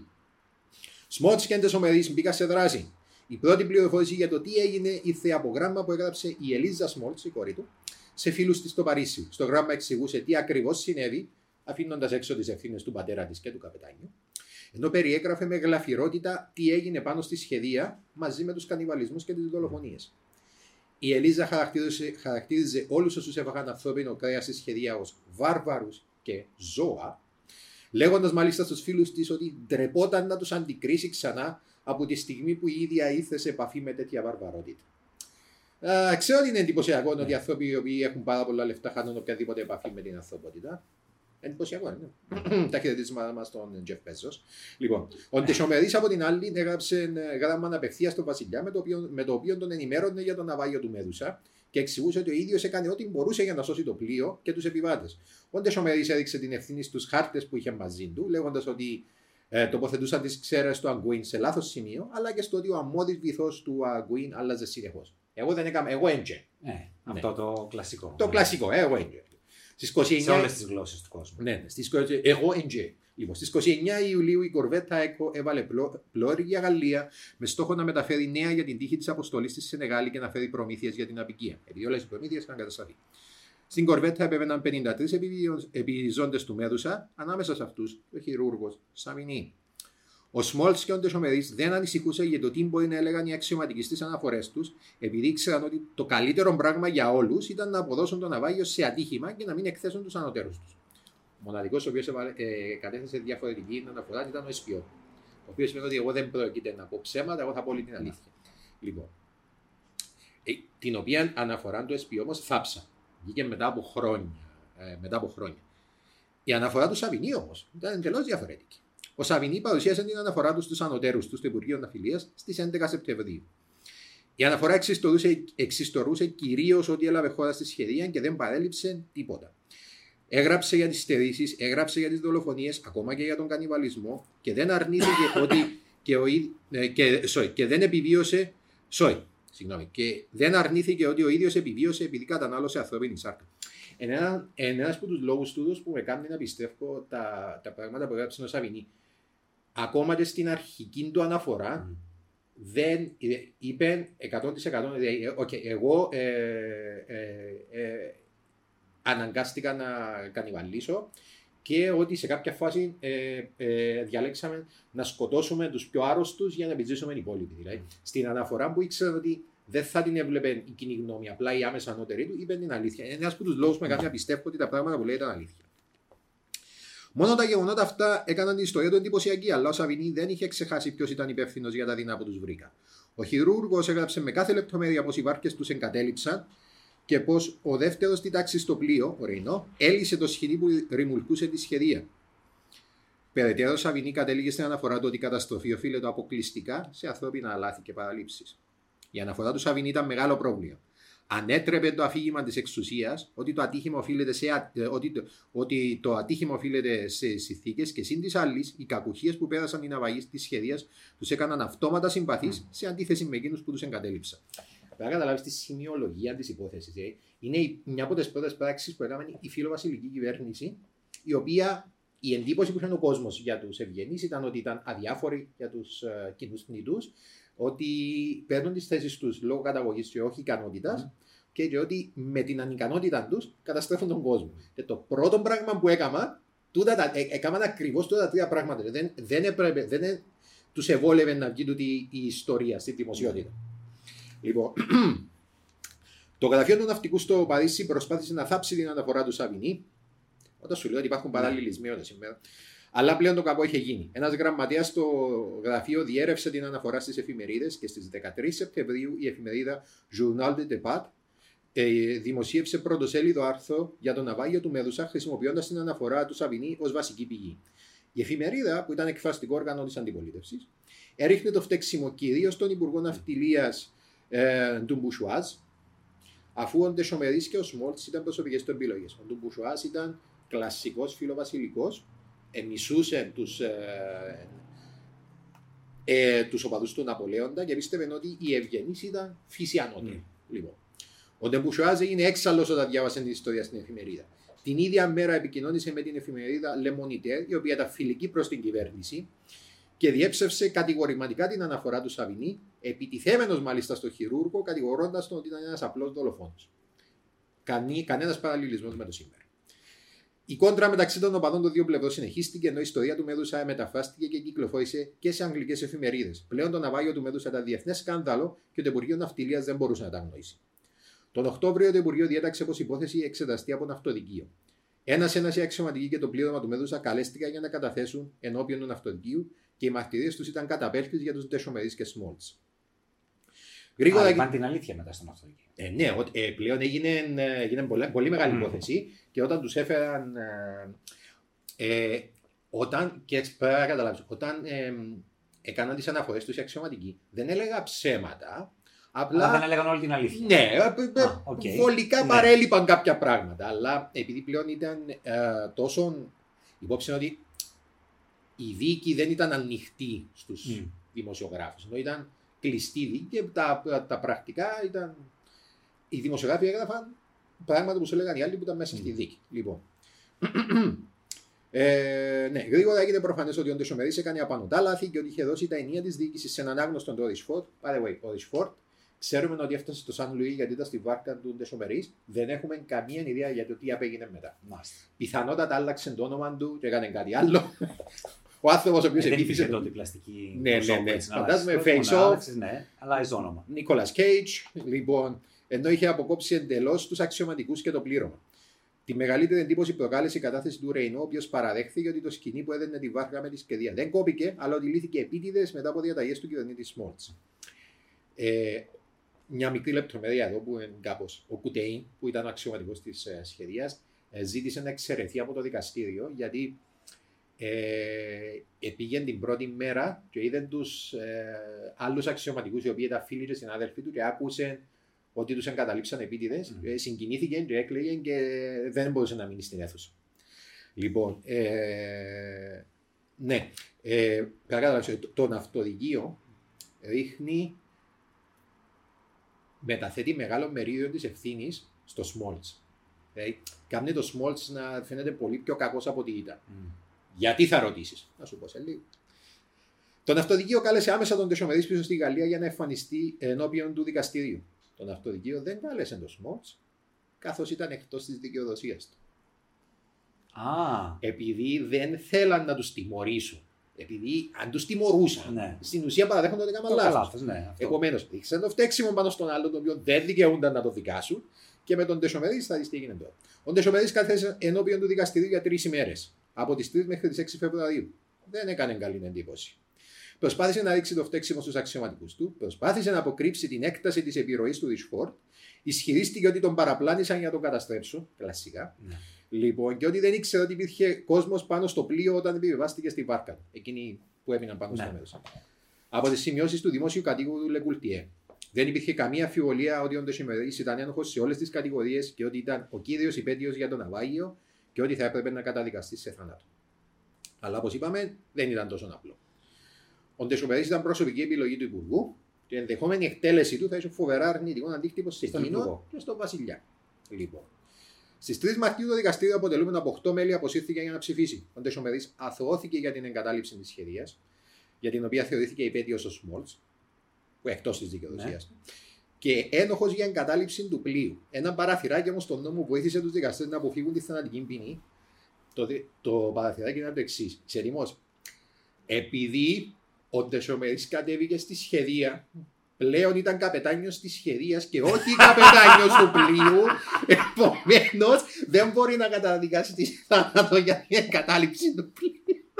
[SPEAKER 2] Σμόλτς και Ντεσομερής μπήκαν σε δράση. Η πρώτη πληροφόρηση για το τι έγινε ήρθε από γράμμα που έγραψε η Ελίζα Σμόλτς, η κόρη του, σε φίλους της στο Παρίσι. Στο γράμμα εξηγούσε τι ακριβώς συνέβη, αφήνοντας έξω τις ευθύνες του πατέρα της και του καπετάνιου, ενώ περιέγραφε με γλαφυρότητα τι έγινε πάνω στη σχεδία μαζί με τους κανιβαλισμούς και τις δολοφονίες. Η Ελίζα χαρακτήριζε όλους όσους έφαγαν ανθρώπινο κρέας στη σχεδία ως βάρβαρους και ζώα, λέγοντας μάλιστα στους φίλους της ότι ντρεπόταν να τους αντικρίσει ξανά από τη στιγμή που η ίδια ήρθε σε επαφή με τέτοια βαρβαρότητα. Ξέρω ότι είναι εντυπωσιακό ότι οι άνθρωποι οι οποίοι έχουν πάρα πολλά λεφτά χάνουν οποιαδήποτε επαφή με την ανθρωπότητα. Εντυπωσιακό είναι. Τα χαιρετίσματα μας στον Τζεφ Μπέζος. Λοιπόν, ο Ντεσομερής από την άλλη έγραψε γράμμα απευθείας στον βασιλιά με το οποίο τον ενημέρωνε για το ναυάγιο του Μέδουσα και εξηγούσε ότι ο ίδιος έκανε ό,τι μπορούσε για να σώσει το πλοίο και τους επιβάτες. Ο Ντεσομερής έδειξε την ευθύνη στους χάρτες που είχε μαζί του, λέγοντας ότι τοποθετούσαν τις ξέρες του Αγκουίν σε λάθος σημείο, αλλά και στο ότι ο αμμώδης βυθός του Αγκουίν άλλαζε συνεχώς. Εγώ δεν έκανα, εγώ έντζε.
[SPEAKER 3] Αυτό το κλασικό.
[SPEAKER 2] Το κλασικό, εγώ έντζε.
[SPEAKER 3] Σε όλες τις γλώσσες του κόσμου.
[SPEAKER 2] Ναι, εγώ έντζε. Λοιπόν, στις 29 Ιουλίου η κορβέτα ΕΚΟ έβαλε πλώρη για Γαλλία με στόχο να μεταφέρει νέα για την τύχη της αποστολής στη Σενεγάλη και να φέρει προμήθειες για την απικία. Επειδή όλες οι προμήθειες είχαν κατασταθεί. Στην κορβέτα επέβαιναν 53 επιζώντες του Μέδουσα, ανάμεσα σε αυτούς ο χειρούργος Σαμινί. Ο Σμόλτς και ο Ντεσομερής δεν ανησυχούσε για το τι μπορεί να έλεγαν οι αξιωματικοί στις αναφορές τους, επειδή ήξεραν ότι το καλύτερο πράγμα για όλους ήταν να αποδώσουν το ναυάγιο σε ατύχημα και να μην εκθέσουν τους ανωτέρους τους. Ο μοναδικός ο οποίος κατέθεσε διαφορετική αναφορά ήταν ο Εσπιό, ο οποίος είπε ότι εγώ δεν πρόκειται να πω ψέματα, εγώ θα πω όλη την αλήθεια. Λοιπόν, την οποία αναφορά του Εσπιό όμως θάψα. Βγήκε μετά από χρόνια. Η αναφορά του Σαβινί όμως ήταν εντελώς διαφορετική. Ο Σαβινί παρουσίασε την αναφορά του στους ανωτέρους του στο Υπουργείο Ναυτιλίας στις 11 Σεπτεμβρίου. Η αναφορά εξιστορούσε κυρίως ότι έλαβε χώρα στη σχεδία και δεν παρέλειψε τίποτα. Έγραψε για τις στερήσεις, έγραψε για τις δολοφονίες, ακόμα και για τον κανιβαλισμό και δεν αρνήθηκε ότι και δεν αρνήθηκε ότι ο ίδιος επιβίωσε επειδή κατανάλωσε ανθρώπινη σάρκα. Ένας από τους λόγους του που με κάνει να πιστεύω τα πράγματα που έγραψε ο Σαβινί, ακόμα και στην αρχική του αναφορά, δεν είπε 100% εγώ αναγκάστηκα να κανιβαλίσω και ότι σε κάποια φάση διαλέξαμε να σκοτώσουμε τους πιο άρρωστους για να επιζήσουμε οι υπόλοιποι. Δηλαδή, στην αναφορά που ήξερε ότι δεν θα την έβλεπε η κοινή γνώμη, απλά η άμεσα ανώτερη του, είπε την αλήθεια. Είναι ένας από τους λόγους που με κάνει να πιστεύω ότι τα πράγματα που λέει ήταν αλήθεια. Μόνο τα γεγονότα αυτά έκαναν την ιστορία του εντυπωσιακή, αλλά ο Σαβινί δεν είχε ξεχάσει ποιος ήταν υπεύθυνος για τα δεινά που τους βρήκα. Ο χειρούργος έγραψε με κάθε λεπτομέρεια πως οι βάρκες τους εγκατέλειψαν και πως ο δεύτερος στη τάξη στο πλοίο, ο Ρεϊνό, έλυσε το σχοινί που ρημουλκούσε τη σχεδία. Περαιτέρω, ο Σαβινί κατέληγε στην αναφορά του ότι η καταστροφή οφείλεται αποκλειστικά σε ανθρώπινα λάθη και παραλήψεις. Η αναφορά του Σαβινί ήταν μεγάλο πρόβλημα. Ανέτρεπε το αφήγημα της εξουσίας ότι το ατύχημα οφείλεται σε συνθήκες και σύν της άλλης, οι κακουχίες που πέρασαν οι ναυαγοί της σχεδίας τους έκαναν αυτόματα συμπαθείς σε αντίθεση με εκείνους που τους εγκατέλειψαν. Πρέπει να καταλάβεις τη σημειολογία της υπόθεσης. Είναι μια από τις πρώτες πράξεις που έκαμε η φιλοβασιλική κυβέρνηση η οποία η εντύπωση που είχε ο κόσμος για τους ευγενείς ήταν ότι ήταν αδιάφοροι για τους κοινούς θνητούς, ότι παίρνουν τις θέσεις τους λόγω καταγωγής και όχι ικανότητας και ότι με την ανικανότητα τους καταστρέφουν τον κόσμο. Και το πρώτο πράγμα που έκαναν ακριβώς τα τρία πράγματα. Δεν τους ευόλευε να βγει τούτη η ιστορία στη δημοσιότητα. Λοιπόν, το γραφείο του ναυτικού στο Παρίσι προσπάθησε να θάψει την αναφορά του Σαβινί, όταν σου λέω ότι υπάρχουν παραλληλισμοί όλα σήμερα. Αλλά πλέον το κακό είχε γίνει. Ένας γραμματέας στο γραφείο διέρευσε την αναφορά στις εφημερίδες και στις 13 Σεπτεμβρίου η εφημερίδα Journal de Debate δημοσίευσε πρωτοσέλιδο άρθρο για το ναυάγιο του Μέδουσα χρησιμοποιώντας την αναφορά του Σαβινί ως βασική πηγή. Η εφημερίδα, που ήταν εκφραστικό όργανο της αντιπολίτευσης, έριχνε το φταίξιμο κυρίως στον Υπουργό Ναυτιλίας του Μπουσουάζ, αφού ο Ντεσομερής και ο Σμόλτς ήταν προσωπικές του επιλογές. Ο Ντουμπουσουάζ ήταν κλασικός φιλοβασιλικός, μισούσε τους οπαδούς του Ναπολέοντα και πίστευε ότι οι ευγενείς ήταν φύση ανώτερη. Λοιπόν, ο Ντουμπουσουάζ έγινε έξαλλος όταν διάβασε την ιστορία στην εφημερίδα. Την ίδια μέρα επικοινώνησε με την εφημερίδα Le Moniteur, η οποία ήταν φιλική προς την κυβέρνηση, και διέψευσε κατηγορηματικά την αναφορά του Σαβινί, επιτιθέμενος μάλιστα στο χειρούργο, κατηγορώντας τον ότι ήταν ένας απλός δολοφόνος. Κανένας παραλληλισμός με το σήμερα. Η κόντρα μεταξύ των οπαδών των δύο πλευρών συνεχίστηκε, ενώ η ιστορία του Μέδουσα μεταφράστηκε και κυκλοφόρησε και σε αγγλικές εφημερίδες. Πλέον το ναυάγιο του Μέδουσα ήταν διεθνές σκάνδαλο και το Υπουργείο Ναυτιλίας δεν μπορούσε να τα αγνοήσει. Τον Οκτώβριο το Υπουργείο διέταξε πως η υπόθεση εξεταστεί από ναυτοδικείο. Ένας οι αξιωματικοί και το πλήρωμα του Μέδουσα καλέστηκαν για να καταθέσουν ενώπιον του ναυτοδικείου και οι μαρτυρίες τους ήταν καταπέλτεις για τους Ντεσομερείς και Σμόλτς.
[SPEAKER 3] Είπαν την αλήθεια μετά στο ναυτοδικείο.
[SPEAKER 2] Ναι, πλέον έγινε πολύ μεγάλη υπόθεση και όταν τους έφεραν. Όταν έκαναν τις αναφορές τους οι αξιωματικοί, δεν έλεγα ψέματα. Απλά
[SPEAKER 3] δεν έλεγαν όλη την αλήθεια.
[SPEAKER 2] Ναι, βολικά παρέλειπαν κάποια πράγματα. Αλλά επειδή πλέον ήταν τόσο υπόψη ότι η δίκη δεν ήταν ανοιχτή στους δημοσιογράφους, ενώ ήταν κλειστή δίκη και τα πρακτικά ήταν. Οι δημοσιογράφοι έγραφαν πράγματα που σου έλεγαν οι άλλοι που ήταν μέσα στη δίκη. Λοιπόν. Ναι, γρήγορα έγινε προφανές ότι ο Ντεσομερής έκανε απανωτά λάθη και ότι είχε δώσει τα ενία της διοίκησης σε έναν άγνωστον του Ρισφόρτ. By the way, ο Ρισφόρτ ξέρουμε ότι έφτασε στο Σαν Λουί γιατί ήταν στη βάρκα του Ντεσομερής. Δεν έχουμε καμία ιδέα για το τι απέγινε μετά. Πιθανότατα άλλαξε το όνομα του και έκανε κάτι άλλο. Ο άνθρωπος ο οποίος επίθυσε.
[SPEAKER 3] Δεν τότε πλαστική.
[SPEAKER 2] Ναι. Φαντάζομαι face off.
[SPEAKER 3] Ναι, αλλάζει όνομα.
[SPEAKER 2] Νίκολας Κέιτζ. Λοιπόν, ενώ είχε αποκόψει εντελώς τους αξιωματικούς και το πλήρωμα. Τη μεγαλύτερη εντύπωση προκάλεσε η κατάθεση του Ρεϊνό, ο οποίος παραδέχθηκε ότι το σκηνή που έδαινε τη βάρκα με τη σχεδία δεν κόπηκε, αλλά ότι λύθηκε επίτηδες μετά από διαταγές του κυβερνήτη Σμόλτς. Μια μικρή λεπτομέρεια εδώ που είναι κάπως. Ο Κουτέιν, που ήταν ο αξιωματικός της σχεδίας, ζήτησε να εξαιρεθεί από το δικαστήριο γιατί πήγαινε την πρώτη μέρα και είδε τους άλλους αξιωματικούς οι οποίοι ήταν φίλοι και συνάδελφοι του και άκουσε ότι τους εγκαταλείψαν επίτηδες, συγκινήθηκε και έκλαιγε και δεν μπορούσε να μείνει στην αίθουσα. Λοιπόν, ναι, το ναυτοδικείο μεταθέτει μεγάλο μερίδιο της ευθύνης στο Σμόλτς. Κάνει το Σμόλτς να φαίνεται πολύ πιο κακός από ό,τι ήταν. Γιατί θα ρωτήσεις, να σου πω σε λίγο. Το ναυτοδικείο κάλεσε άμεσα τον Ντεσομερής πίσω στη Γαλλία για να εμφανιστεί ενώπιον του δικαστηρίου. Το ναυτοδικείο δεν κάλεσε τον Σμόλτς, καθώς ήταν εκτός της δικαιοδοσίας του. Επειδή δεν θέλαν να τους τιμωρήσουν. Επειδή αν τους τιμωρούσαν, στην ουσία παραδέχονται ότι έκαναν λάθος. Επομένως, δείξαν το φταίξιμο πάνω στον άλλον, τον οποίο δεν δικαιούνταν να το δικάσουν, και με τον Ντεσομερής θα δεις τι έγινε τώρα. Ο Ντεσομερής κάθεσε ενώπιον του δικαστηρίου για 3 ημέρες, από τις 3 μέχρι τις 6 Φεβρουαρίου. Δεν έκανε καλή εντύπωση. Προσπάθησε να ρίξει το φταίξιμο στους αξιωματικούς του, προσπάθησε να αποκρύψει την έκταση της επιρροής του Ρισφόρτ, ισχυρίστηκε ότι τον παραπλάνησαν για να τον καταστρέψουν, κλασικά. Λοιπόν, και ότι δεν ήξερε ότι υπήρχε κόσμος πάνω στο πλοίο όταν επιβιβάστηκε στη βάρκα του, εκείνοι που έμειναν πάνω στο μέρος. Από τις σημειώσεις του δημόσιου κατοίκου του Λεκουλτιέ, δεν υπήρχε καμία αμφιβολία ότι ο Ντεσομερής ήταν ένοχος σε όλες τις κατηγορίες και ότι ήταν ο κύριος υπέτειος για το ναυάγιο και ότι θα έπρεπε να καταδικαστεί σε θάνατο. Αλλά όπως είπαμε, δεν ήταν τόσο απλό. Ο Ντεσομερής ήταν προσωπική επιλογή του Υπουργού και η ενδεχόμενη εκτέλεση του θα είχε φοβερά αρνητικό αντίκτυπο σε εκείνο και στον Βασιλιά. Λοιπόν. Στις 3 Μαρτίου το δικαστήριο, αποτελούμενο από 8 μέλη, αποσύρθηκε για να ψηφίσει. Ο Ντεσομερής αθωώθηκε για την εγκατάλειψη της σχεδίας, για την οποία θεωρήθηκε υπέτειος ο Σμόλτς, που εκτός της δικαιοδοσίας. Ναι. Και ένοχος για εγκατάλειψη του πλοίου. Ένα παραθυράκι όμως στον νόμο βοήθησε τους δικαστές να αποφύγουν τη θανατική ποινή. Το παραθυράκι είναι το εξής. Ξερίμως, επειδή ο Ντεσομερής κατέβηκε στη σχεδία, πλέον ήταν καπετάνιος της σχεδίας και όχι καπετάνιος του πλοίου, επομένως δεν μπορεί να καταδικάσει τη θάνατο για την εγκατάλειψη του πλοίου.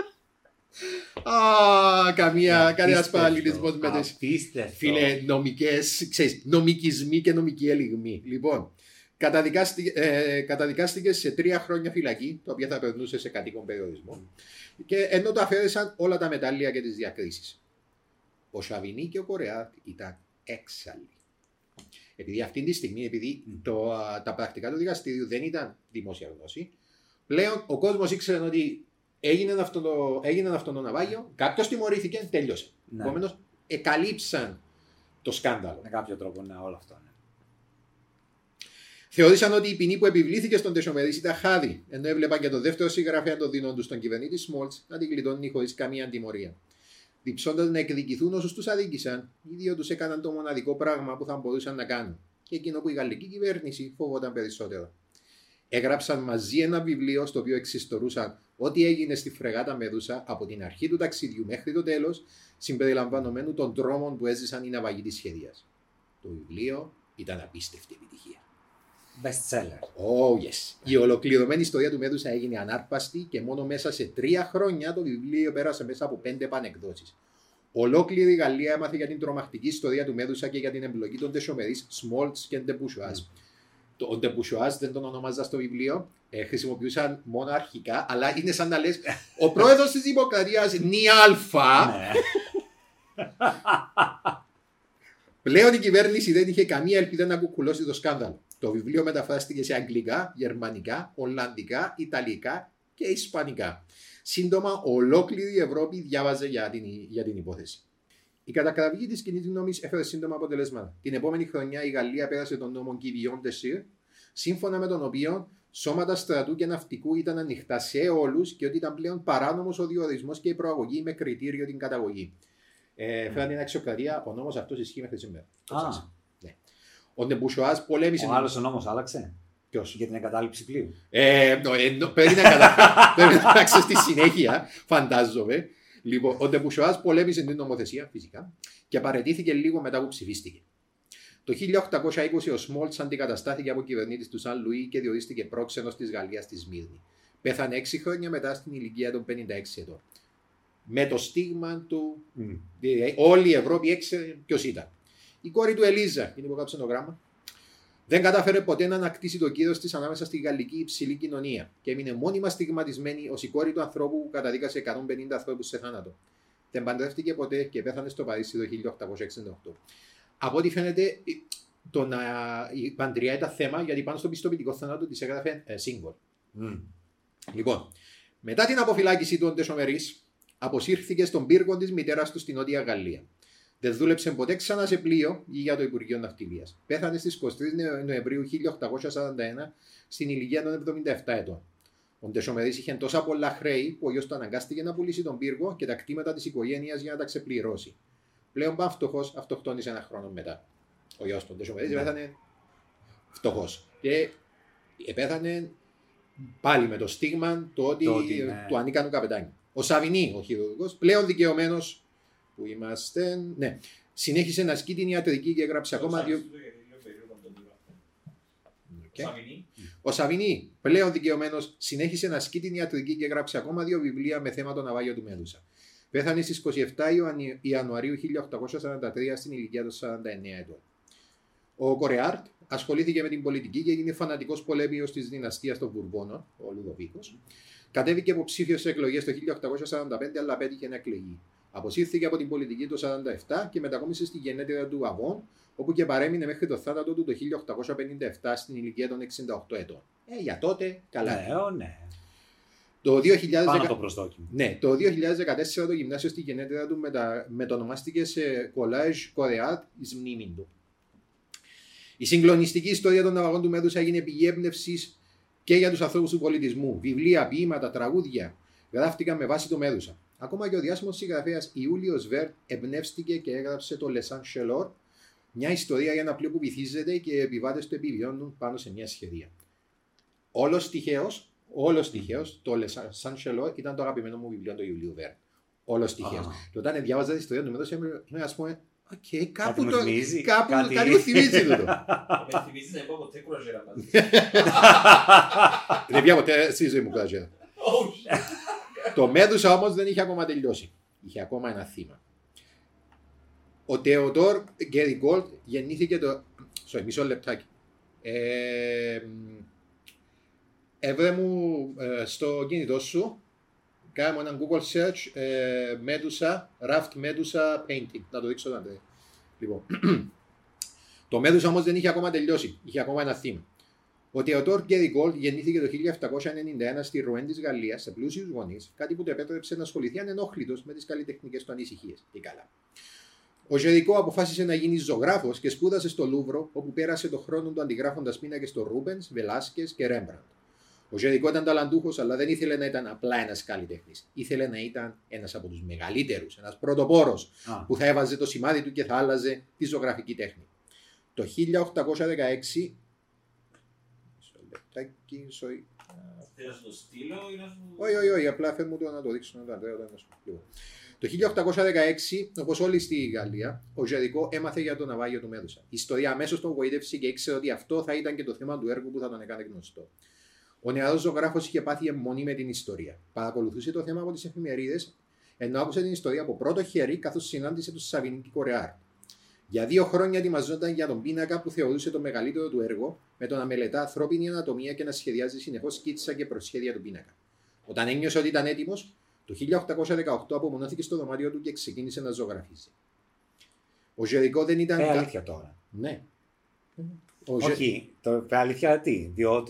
[SPEAKER 2] Κανένας παραλληλισμός με τις φίλε νομικές, ξέρεις, νομικισμοί και νομική ελιγμή. Λοιπόν, καταδικάστηκε σε 3 χρόνια φυλακή, το οποίο θα περνούσε σε κατοίκον περιορισμό, και ενώ το αφαίρεσαν όλα τα μετάλλια και τις διακρίσεις. Ο Σαβινί και ο Κορεάρτ ήταν έξαλλοι. Επειδή αυτή τη στιγμή, επειδή τα πρακτικά του δικαστήριου δεν ήταν δημόσια γνώση, πλέον ο κόσμος ήξερε ότι έγινε αυτό το ναυάγιο, κάποιος τιμωρήθηκε, τέλειωσε. Ναι. Επομένως, εκαλύψαν το σκάνδαλο.
[SPEAKER 3] Με κάποιο τρόπο, ναι, όλο αυτό. Ναι.
[SPEAKER 2] Θεώρησαν ότι η ποινή που επιβλήθηκε στον Ντεσομερής ήταν χάδι, ενώ έβλεπαν και το δεύτερο συγγραφέα των δίνων του στον κυβερνήτη Σμόλτς να την γλιτώνει χωρίς καμία αντιμωρία. Διψώντας να εκδικηθούν όσους τους αδίκησαν, οι δύο τους έκαναν το μοναδικό πράγμα που θα μπορούσαν να κάνουν, και εκείνο που η γαλλική κυβέρνηση φοβόταν περισσότερο. Έγραψαν μαζί ένα βιβλίο στο οποίο εξιστορούσαν ό,τι έγινε στη φρεγάτα Μεδούσα από την αρχή του ταξιδιού μέχρι το τέλος, συμπεριλαμβανομένου των τρόμων που έζησαν οι ναυαγοί της σχεδίας. Το βιβλίο ήταν απίστευτη επιτυχία.
[SPEAKER 3] Best seller.
[SPEAKER 2] Oh yes. Η ολοκληρωμένη ιστορία του Μέδουσα έγινε ανάρπαστη και μόνο μέσα σε 3 χρόνια το βιβλίο πέρασε μέσα από 5 επανεκδόσεις. Ολόκληρη η Γαλλία έμαθε για την τρομακτική ιστορία του Μέδουσα και για την εμπλοκή των Ντεσομερής, Σμόλτς και Ντεμπουσουάζ. Ο Ντεμπουσουάζ δεν τον ονομάζα στο βιβλίο, χρησιμοποιούσαν μόνο αρχικά, αλλά είναι σαν να λες ο πρόεδρος της Δημοκρατίας Νιάλφα. Πλέον η κυβέρνηση δεν είχε καμία ελπίδα να κουκουλώσει το σκάνδαλο. Το βιβλίο μεταφράστηκε σε αγγλικά, γερμανικά, ολλανδικά, ιταλικά και ισπανικά. Σύντομα, ολόκληρη η Ευρώπη διάβαζε για την υπόθεση. Η κατακραυγή της κοινής γνώμης έφερε σύντομα αποτελέσματα. Την επόμενη χρονιά η Γαλλία πέρασε τον νόμο Guillaume de Sire, σύμφωνα με τον οποίο σώματα στρατού και ναυτικού ήταν ανοιχτά σε όλους και ότι ήταν πλέον παράνομος ο διορισμός και η προαγωγή με κριτήριο την καταγωγή. Φέραν την αξιοκρατία, ο νόμος αυτός ισχύει μέχρι σήμερα. Ναι. Ο Ντεμπουσουάζ πολέμησε.
[SPEAKER 3] Ο άλλος ο νόμος άλλαξε.
[SPEAKER 2] Ποιος?
[SPEAKER 3] Για την εγκατάλειψη πλοίου.
[SPEAKER 2] Πρέπει να αλλάξει στη συνέχεια, φαντάζομαι. Λοιπόν, ο Ντεμπουσουάζ πολέμησε την νομοθεσία, φυσικά, και παραιτήθηκε λίγο μετά που ψηφίστηκε. Το 1820 ο Σμόλτς αντικαταστάθηκε από κυβερνήτη του Σαν Λουί και διορίστηκε πρόξενος της Γαλλίας στη Σμύρνη. Πέθανε 6 χρόνια μετά στην ηλικία των 56 ετών. Με το στίγμα του, όλη η Ευρώπη έξερε ποιος ήταν. Η κόρη του Ελίζα, είναι που έγραψε το γράμμα, δεν κατάφερε ποτέ να ανακτήσει το κύρος της ανάμεσα στη γαλλική υψηλή κοινωνία και έμεινε μόνιμα στιγματισμένη ως η κόρη του ανθρώπου που καταδίκασε 150 ανθρώπους σε θάνατο. Δεν παντρεύτηκε ποτέ και πέθανε στο Παρίσι το 1868. Από ό,τι φαίνεται, η παντριά ήταν θέμα, γιατί πάνω στο πιστοποιητικό θάνατο της έγραφε single. Λοιπόν, μετά την αποφυλάκηση του Ντεσομερής, αποσύρθηκε στον πύργο της μητέρας του στην Νότια Γαλλία. Δεν δούλεψε ποτέ ξανά σε πλοίο ή για το Υπουργείο Ναυτιλίας. Πέθανε στις 23 Νοεμβρίου 1841 στην ηλικία των 77 ετών. Ο Ντεσομερής είχε τόσα πολλά χρέη που ο γιος του αναγκάστηκε να πουλήσει τον πύργο και τα κτήματα της οικογένειας για να τα ξεπληρώσει. Πλέον παν φτωχός, αυτοκτόνησε 1 χρόνο μετά. Ο γιος του Ντεσομερής πέθανε φτωχός. Και πέθανε πάλι με το στίγμα του ανίκανου καπετάνιου. Ο Σαβινί, ο χειρουργός, πλέον δικαιωμένος που είμαστε, ναι, συνέχισε να ασκεί την ιατρική και έγραψε ακόμα 2. Ο Σαβινί, πλέον δικαιωμένος, συνέχισε να ασκεί την ιατρική και έγραψε ακόμα 2 βιβλία με θέμα το ναυάγιο του Μέδουσα. Πέθανε στις 27 Ιανουαρίου 1843 στην ηλικία των 49 ετών. Ο Κορεάρτ ασχολήθηκε με την πολιτική και έγινε φανατικός πολέμιος της δυναστείας των Βουρβώνων, ο Λουδοβίκος. Κατέβηκε υποψήφιος σε εκλογές το 1845, αλλά πέτυχε να εκλεγεί. Αποσύρθηκε από την πολιτική το 1947 και μετακόμισε στη γενέτειρα του Αβών, όπου και παρέμεινε μέχρι το θάνατο του το 1857 στην ηλικία των 68 ετών. Για τότε, καλά.
[SPEAKER 3] Ναι.
[SPEAKER 2] Το 2014
[SPEAKER 3] το
[SPEAKER 2] το γυμνάσιο στη γενέτειρα του μετονομάστηκε σε Collège Κορεάρτ εις μνήμην του. Η συγκλονιστική ιστορία των ναυαγών του Μέδουσα έγινε πηγή έμπνευσης και για τους ανθρώπους του πολιτισμού. Βιβλία, ποίηματα, τραγούδια γράφτηκαν με βάση το Μέδουσα. Ακόμα και ο διάσημος συγγραφέας Ιούλιος Βέρτ εμπνεύστηκε και έγραψε το Le Saint-Chelor, μια ιστορία για ένα πλοίο που βυθίζεται και οι επιβάτες του επιβιώνουν πάνω σε μια σχεδία. Όλος τυχαίος, το Le Saint-Chelor ήταν το αγαπημένο μου βιβλίο του Ιουλίου Βέρτ. Όλος τυχαίος. Και όταν διάβαζα την ιστορία του Μέδουσα, ας πούμε, κάπου μου θυμίζει τούτο.
[SPEAKER 6] Με θυμίζει να είπα ποτέ κουραζέρα πάντα.
[SPEAKER 2] Δεν πια ποτέ στη ζωή μου κουραζέρα. Το Μέδουσα όμως δεν είχε ακόμα τελειώσει. Είχε ακόμα ένα θύμα. Ο Θεοδόρ Γκέριγκολτ γεννήθηκε το... Μισό λεπτάκι. Έβρε μου στο κινητό σου, κάνε μου ένα Google search, Medusa, Raft Medusa Painting. Να το δείξω τότε. Λοιπόν, το Μέδουσα όμως δεν είχε ακόμα τελειώσει. Είχε ακόμα ένα θύμα. Ο Θεοδόρ Γκέριγκολτ γεννήθηκε το 1791 στη Ροέν της Γαλλίας σε πλούσιους γονείς, κάτι που του επέτρεψε να ασχοληθεί ανενόχλητος με τις καλλιτεχνικές του ανησυχίες. Και καλά. Ο Γερικό αποφάσισε να γίνει ζωγράφος και σπούδασε στο Λούβρο, όπου πέρασε τον χρόνο του αντιγράφοντας πίνακες στο Ρούμπενς, Βελάσκες και Ρέμπραντ. Ο Γερικό ήταν ταλαντούχος, αλλά δεν ήθελε να ήταν απλά ένας καλλιτέχνης. Ήθελε να ήταν ένας από τους μεγαλύτερους, ένας πρωτοπόρος που θα έβαζε το σημάδι του και θα άλλαζε τη ζωγραφική τέχνη. Το 1816.
[SPEAKER 6] Θες το στείλω ή να σου...
[SPEAKER 2] Όχι, απλά θέλω μου το να το δείξω. Το 1816, όπως όλοι στη Γαλλία, ο Γερικό έμαθε για το ναυάγιο του Μέδουσα. Η ιστορία αμέσως τον γοήτευσε και ήξερε ότι αυτό θα ήταν και το θέμα του έργου που θα τον έκανε γνωστό. Ο νεαρός ζωγράφος είχε πάθει αιμονή με την ιστορία. Παρακολουθούσε το θέμα από τις εφημερίδες, ενώ άκουσε την ιστορία από πρώτο χέρι καθώς συνάντησε τον Σαβινί Κορεάρ. Για 2 χρόνια ετοιμαζόταν για τον πίνακα που θεωρούσε το μεγαλύτερο του έργο, με το να μελετά ανθρώπινη ανατομία και να σχεδιάζει συνεχώς σκίτσα και προσχέδια του πίνακα. Όταν ένιωσε ότι ήταν έτοιμος, το 1818 απομονώθηκε στο δωμάτιο του και ξεκίνησε να ζωγραφίζει. Ο Γερικό δεν ήταν.
[SPEAKER 3] Αλήθεια τώρα.
[SPEAKER 2] Ναι.
[SPEAKER 3] Όχι, το αλήθεια τι, διότι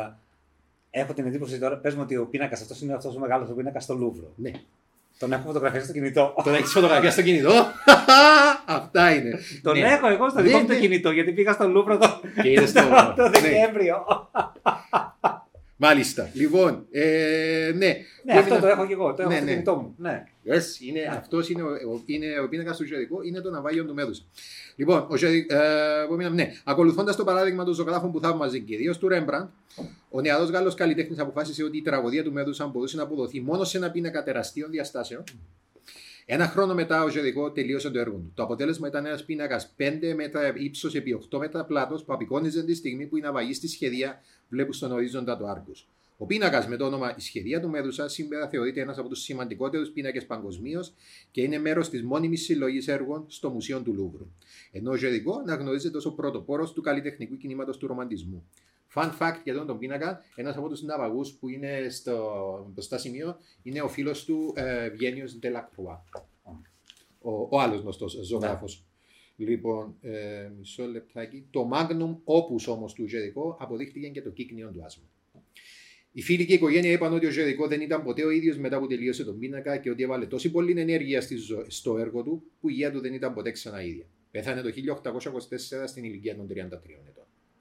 [SPEAKER 3] έχω την εντύπωση τώρα, πες μου ότι ο πίνακας αυτός είναι αυτός ο μεγάλος πίνακας στο Λούβρο.
[SPEAKER 2] Ναι.
[SPEAKER 3] Τον έχω φωτογραφία στο κινητό.
[SPEAKER 2] Τον έχεις φωτογραφία στο κινητό. Αυτά είναι.
[SPEAKER 3] Τον έχω εγώ στο δικό μου το κινητό, γιατί πήγα στο Λούβρο το Δεκέμβριο.
[SPEAKER 2] Μάλιστα. Λοιπόν, ναι.
[SPEAKER 3] Αυτό το έχω και εγώ. Το έχω στο κινητό μου. Ναι.
[SPEAKER 2] Αυτός είναι ο πίνακας του Γερικό, είναι το ναυάγιο του Μέδουσα. Λοιπόν, ακολουθώντας το παράδειγμα των ζωγράφων που θαύμαζε κυρίως του Ρέμπραντ, ο νεαρός Γάλλος καλλιτέχνης αποφάσισε ότι η τραγωδία του Μέδουσα μπορούσε να αποδοθεί μόνο σε ένα πίνακα τεραστίων διαστάσεων. Ένα χρόνο μετά, ο Γερικό τελείωσε το έργο του. Το αποτέλεσμα ήταν ένας πίνακας 5 μέτρα ύψος επί 8 μέτρα πλάτος που απεικόνιζε τη στιγμή που οι ναυαγοί στη σχεδία βλέπουν στον ορίζοντα του Άρκους. Ο πίνακας με το όνομα Η Σχεδία του Μέδουσα σήμερα θεωρείται ένας από τους σημαντικότερους πίνακες παγκοσμίως και είναι μέρος της μόνιμης συλλογής έργων στο Μουσείο του Λούβρου. Ενώ ο Γερικό αναγνωρίζεται ως ο πρωτοπόρος του καλλιτεχνικού κινήματος του ρομαντισμού. Fun fact για τον πίνακα, ένας από τους ναυαγούς που είναι στο μπροστά σημείο είναι ο φίλος του Βγένιος Ντελακρουά. Ο άλλος γνωστός ζωγράφος. Λοιπόν, μισό λεπτάκι. Το Magnum Opus όμως του Γερικό αποδείχτηκε και το κύκνιο του άσμου. Οι φίλοι και η οικογένεια είπαν ότι ο Γερικό δεν ήταν ποτέ ο ίδιος μετά που τελείωσε τον πίνακα και ότι έβαλε τόση πολλή ενέργεια στο έργο του που η υγεία του δεν ήταν ποτέ ξανά ίδια. Πέθανε το 1824 στην ηλικία των 33 ετών.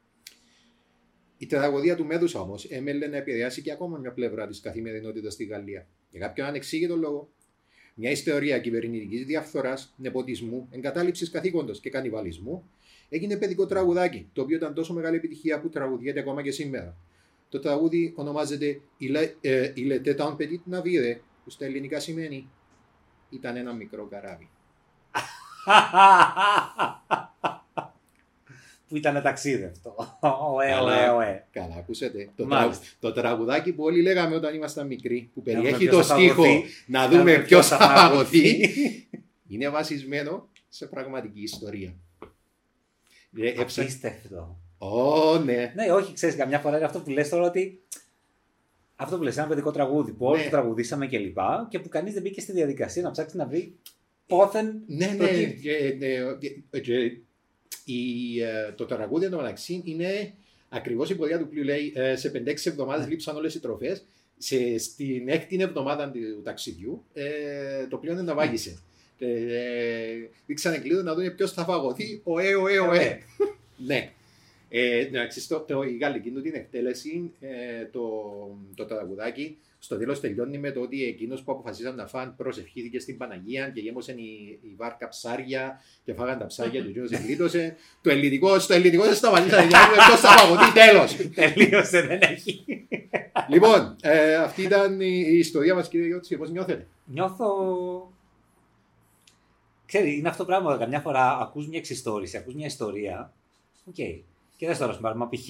[SPEAKER 2] Η τραγωδία του Μέδουσα όμως έμελε να επηρεάσει και ακόμα μια πλευρά της καθημερινότητας στη Γαλλία. Για κάποιον ανεξήγητο λόγο, μια ιστορία κυβερνητικής διαφθοράς, νεποτισμού, εγκατάλειψης καθήκοντος και κανιβαλισμού έγινε παιδικό τραγουδάκι, το οποίο ήταν τόσο μεγάλη επιτυχία που τραγουδιέται ακόμα και σήμερα. Το τραγούδι ονομάζεται Il était un petit navire, που στα ελληνικά σημαίνει ήταν ένα μικρό καράβι.
[SPEAKER 3] Που ήταν ταξίδευτο.
[SPEAKER 2] Καλά, ακούσατε. Το τραγουδάκι που όλοι λέγαμε όταν ήμασταν μικροί, που περιέχει το στίχο να δούμε ποιος θα παγωθεί, είναι βασισμένο σε πραγματική ιστορία.
[SPEAKER 3] Απίστευτο.
[SPEAKER 2] Ναι.
[SPEAKER 3] Ναι, όχι, ξέρεις, καμιά φορά είναι αυτό που λες τώρα ότι. Αυτό που λες, ένα παιδικό τραγούδι που όλοι το τραγουδήσαμε και λοιπά και που κανείς δεν μπήκε στη διαδικασία να ψάξει να βρει πόθεν.
[SPEAKER 2] Ναι. Το τραγούδι εντωμεταξύ είναι ακριβώς η πορεία του πλοίου. Λέει σε 5-6 εβδομάδες λείψαν όλες οι τροφές. Στην 6η εβδομάδα του ταξιδιού το πλοίο δεν ναυάγησε. Δείξανε κλείδο να δουν ποιος θα φαγωθεί. Ναι. Η γαλλική του την εκτέλεση, το τραγουδάκι, στο τέλος τελειώνει με το ότι εκείνος που αποφασίσαν να φάνε προσευχήθηκε στην Παναγία και γέμωσε η βάρκα ψάρια και φάγαν τα ψάρια του και γλίτωσε. Στο ελληνικό δεν σταματήσαν για να είναι εκτός απαγωτή, τέλος.
[SPEAKER 3] Τελείωσε, δεν έχει.
[SPEAKER 2] Λοιπόν, αυτή ήταν η ιστορία μας, κύριε Γιώργη, πώς νιώθετε?
[SPEAKER 3] Νιώθω... Ξέρει, είναι αυτό το πράγμα, καμιά φορά ακούς μια εξιστόρηση, ακούς μια ιστορία. Οκ. Και δες τώρα στον παράδειγμα, π.χ.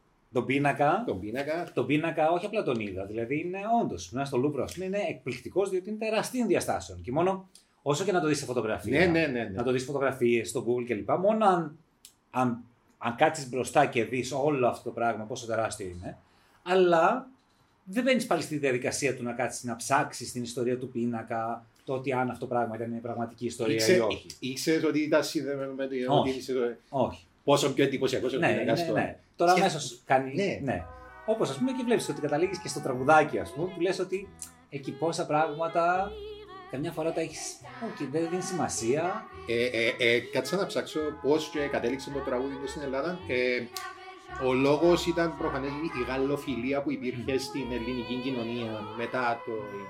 [SPEAKER 3] Τον πίνακα, όχι απλά τον είδα. Δηλαδή είναι όντως, μέσα στο Λούβρο, είναι εκπληκτικός διότι είναι τεραστίων διαστάσεων. Και μόνο όσο και να το δεις σε φωτογραφία, να το δεις φωτογραφίες στο Google κλπ. Μόνο αν κάτσεις μπροστά και δεις όλο αυτό το πράγμα, πόσο τεράστιο είναι. Αλλά δεν μπαίνεις πάλι στη διαδικασία του να κάτσεις να ψάξεις την ιστορία του πίνακα, το ότι αν αυτό το πράγμα ήταν μια πραγματική ιστορία ή όχι.
[SPEAKER 2] Ήξερες ότι ήταν συνδεδεμένο με την ιστορία?
[SPEAKER 3] Όχι.
[SPEAKER 2] Πόσο πιο εντυπωσιακός είναι ο πίνακας τώρα.
[SPEAKER 3] Ναι. Τώρα αμέσως κάνει. Ναι. Όπως ας πούμε και βλέπεις ότι καταλήγεις και στο τραγουδάκι, ας πούμε, που λες ότι εκεί πόσα πράγματα καμιά φορά τα έχεις. Όχι, δεν δίνει σημασία.
[SPEAKER 2] Κάτσα να ψάξω πώς κατέληξε το τραγούδι του στην Ελλάδα. Ο λόγος ήταν προφανές η γαλλοφιλία που υπήρχε στην ελληνική κοινωνία μετά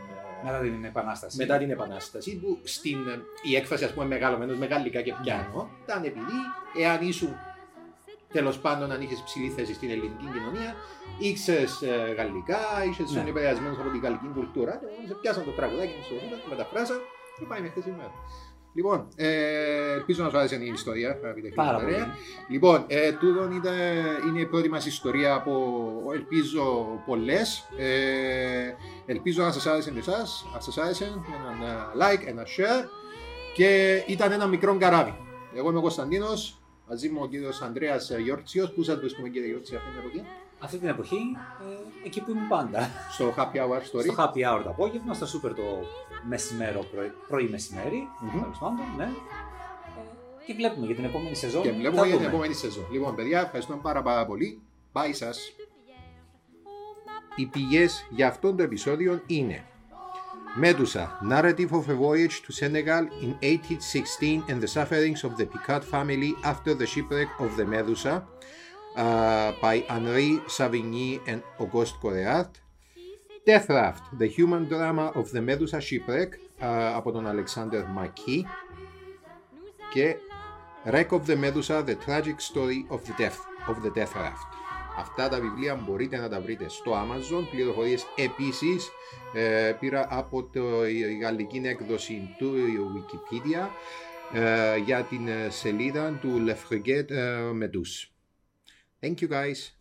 [SPEAKER 2] την Επανάσταση. Που η έκφραση, ας πούμε, μεγαλωμένος με γαλλικά και πιάνο, ήταν επειδή εάν ήσουν τέλος πάντων αν είχες υψηλή θέση στην ελληνική κοινωνία, ήξερες γαλλικά, ήσουν επηρεασμένος από την γαλλική κουλτούρα. Σε πιάσαν το τραγουδάκι στο βίντεο, το μεταφράσαν και πάει μέχρι σήμερα. Λοιπόν, ελπίζω να σου άρεσε η ιστορία.
[SPEAKER 3] Πάρα πολύ.
[SPEAKER 2] Λοιπόν, τούτον είναι η πρώτη μας ιστορία από, ελπίζω, πολλές. Ελπίζω να σας άρεσε εσάς. Αν σας άρεσε, ένα like, ένα share. Και ήταν ένα μικρό καράβι. Εγώ είμαι ο Κωνσταντίνος, μαζί μου ο κύριος Ανδρέας Γιόρτσιος. Πού σας βρίσκουμε, κύριε Γιόρτσιο, αυτή την εποχή?
[SPEAKER 3] Αυτή την εποχή, εκεί που ήμουν πάντα.
[SPEAKER 2] Στο Happy Hour Story.
[SPEAKER 3] Στο Happy Hour το απόγευμα, στο Super το μεσημέρο, πρωί μεσημέρι. Τέλος πάντων, ναι. Και βλέπουμε για την επόμενη σεζόν.
[SPEAKER 2] Λοιπόν, παιδιά, ευχαριστούμε πάρα πολύ. Bye σας. Οι πηγές για αυτό το επεισόδιο είναι Medusa, Narrative of a Voyage to Senegal in 1816 and the Sufferings of the Picard Family after the Shipwreck of the Medusa by Henri Savigny and Auguste Coreart. Death Raft, The Human Drama of the Medusa Shipwreck από τον Alexander McKee. Και Wreck of the Medusa, The Tragic Story of the Death Raft. Αυτά τα βιβλία μπορείτε να τα βρείτε στο Amazon. Πληροφορίες επίσης πήρα από τη γαλλική έκδοση του Wikipedia για την σελίδα του Le Frigate Meduse. Thank you guys.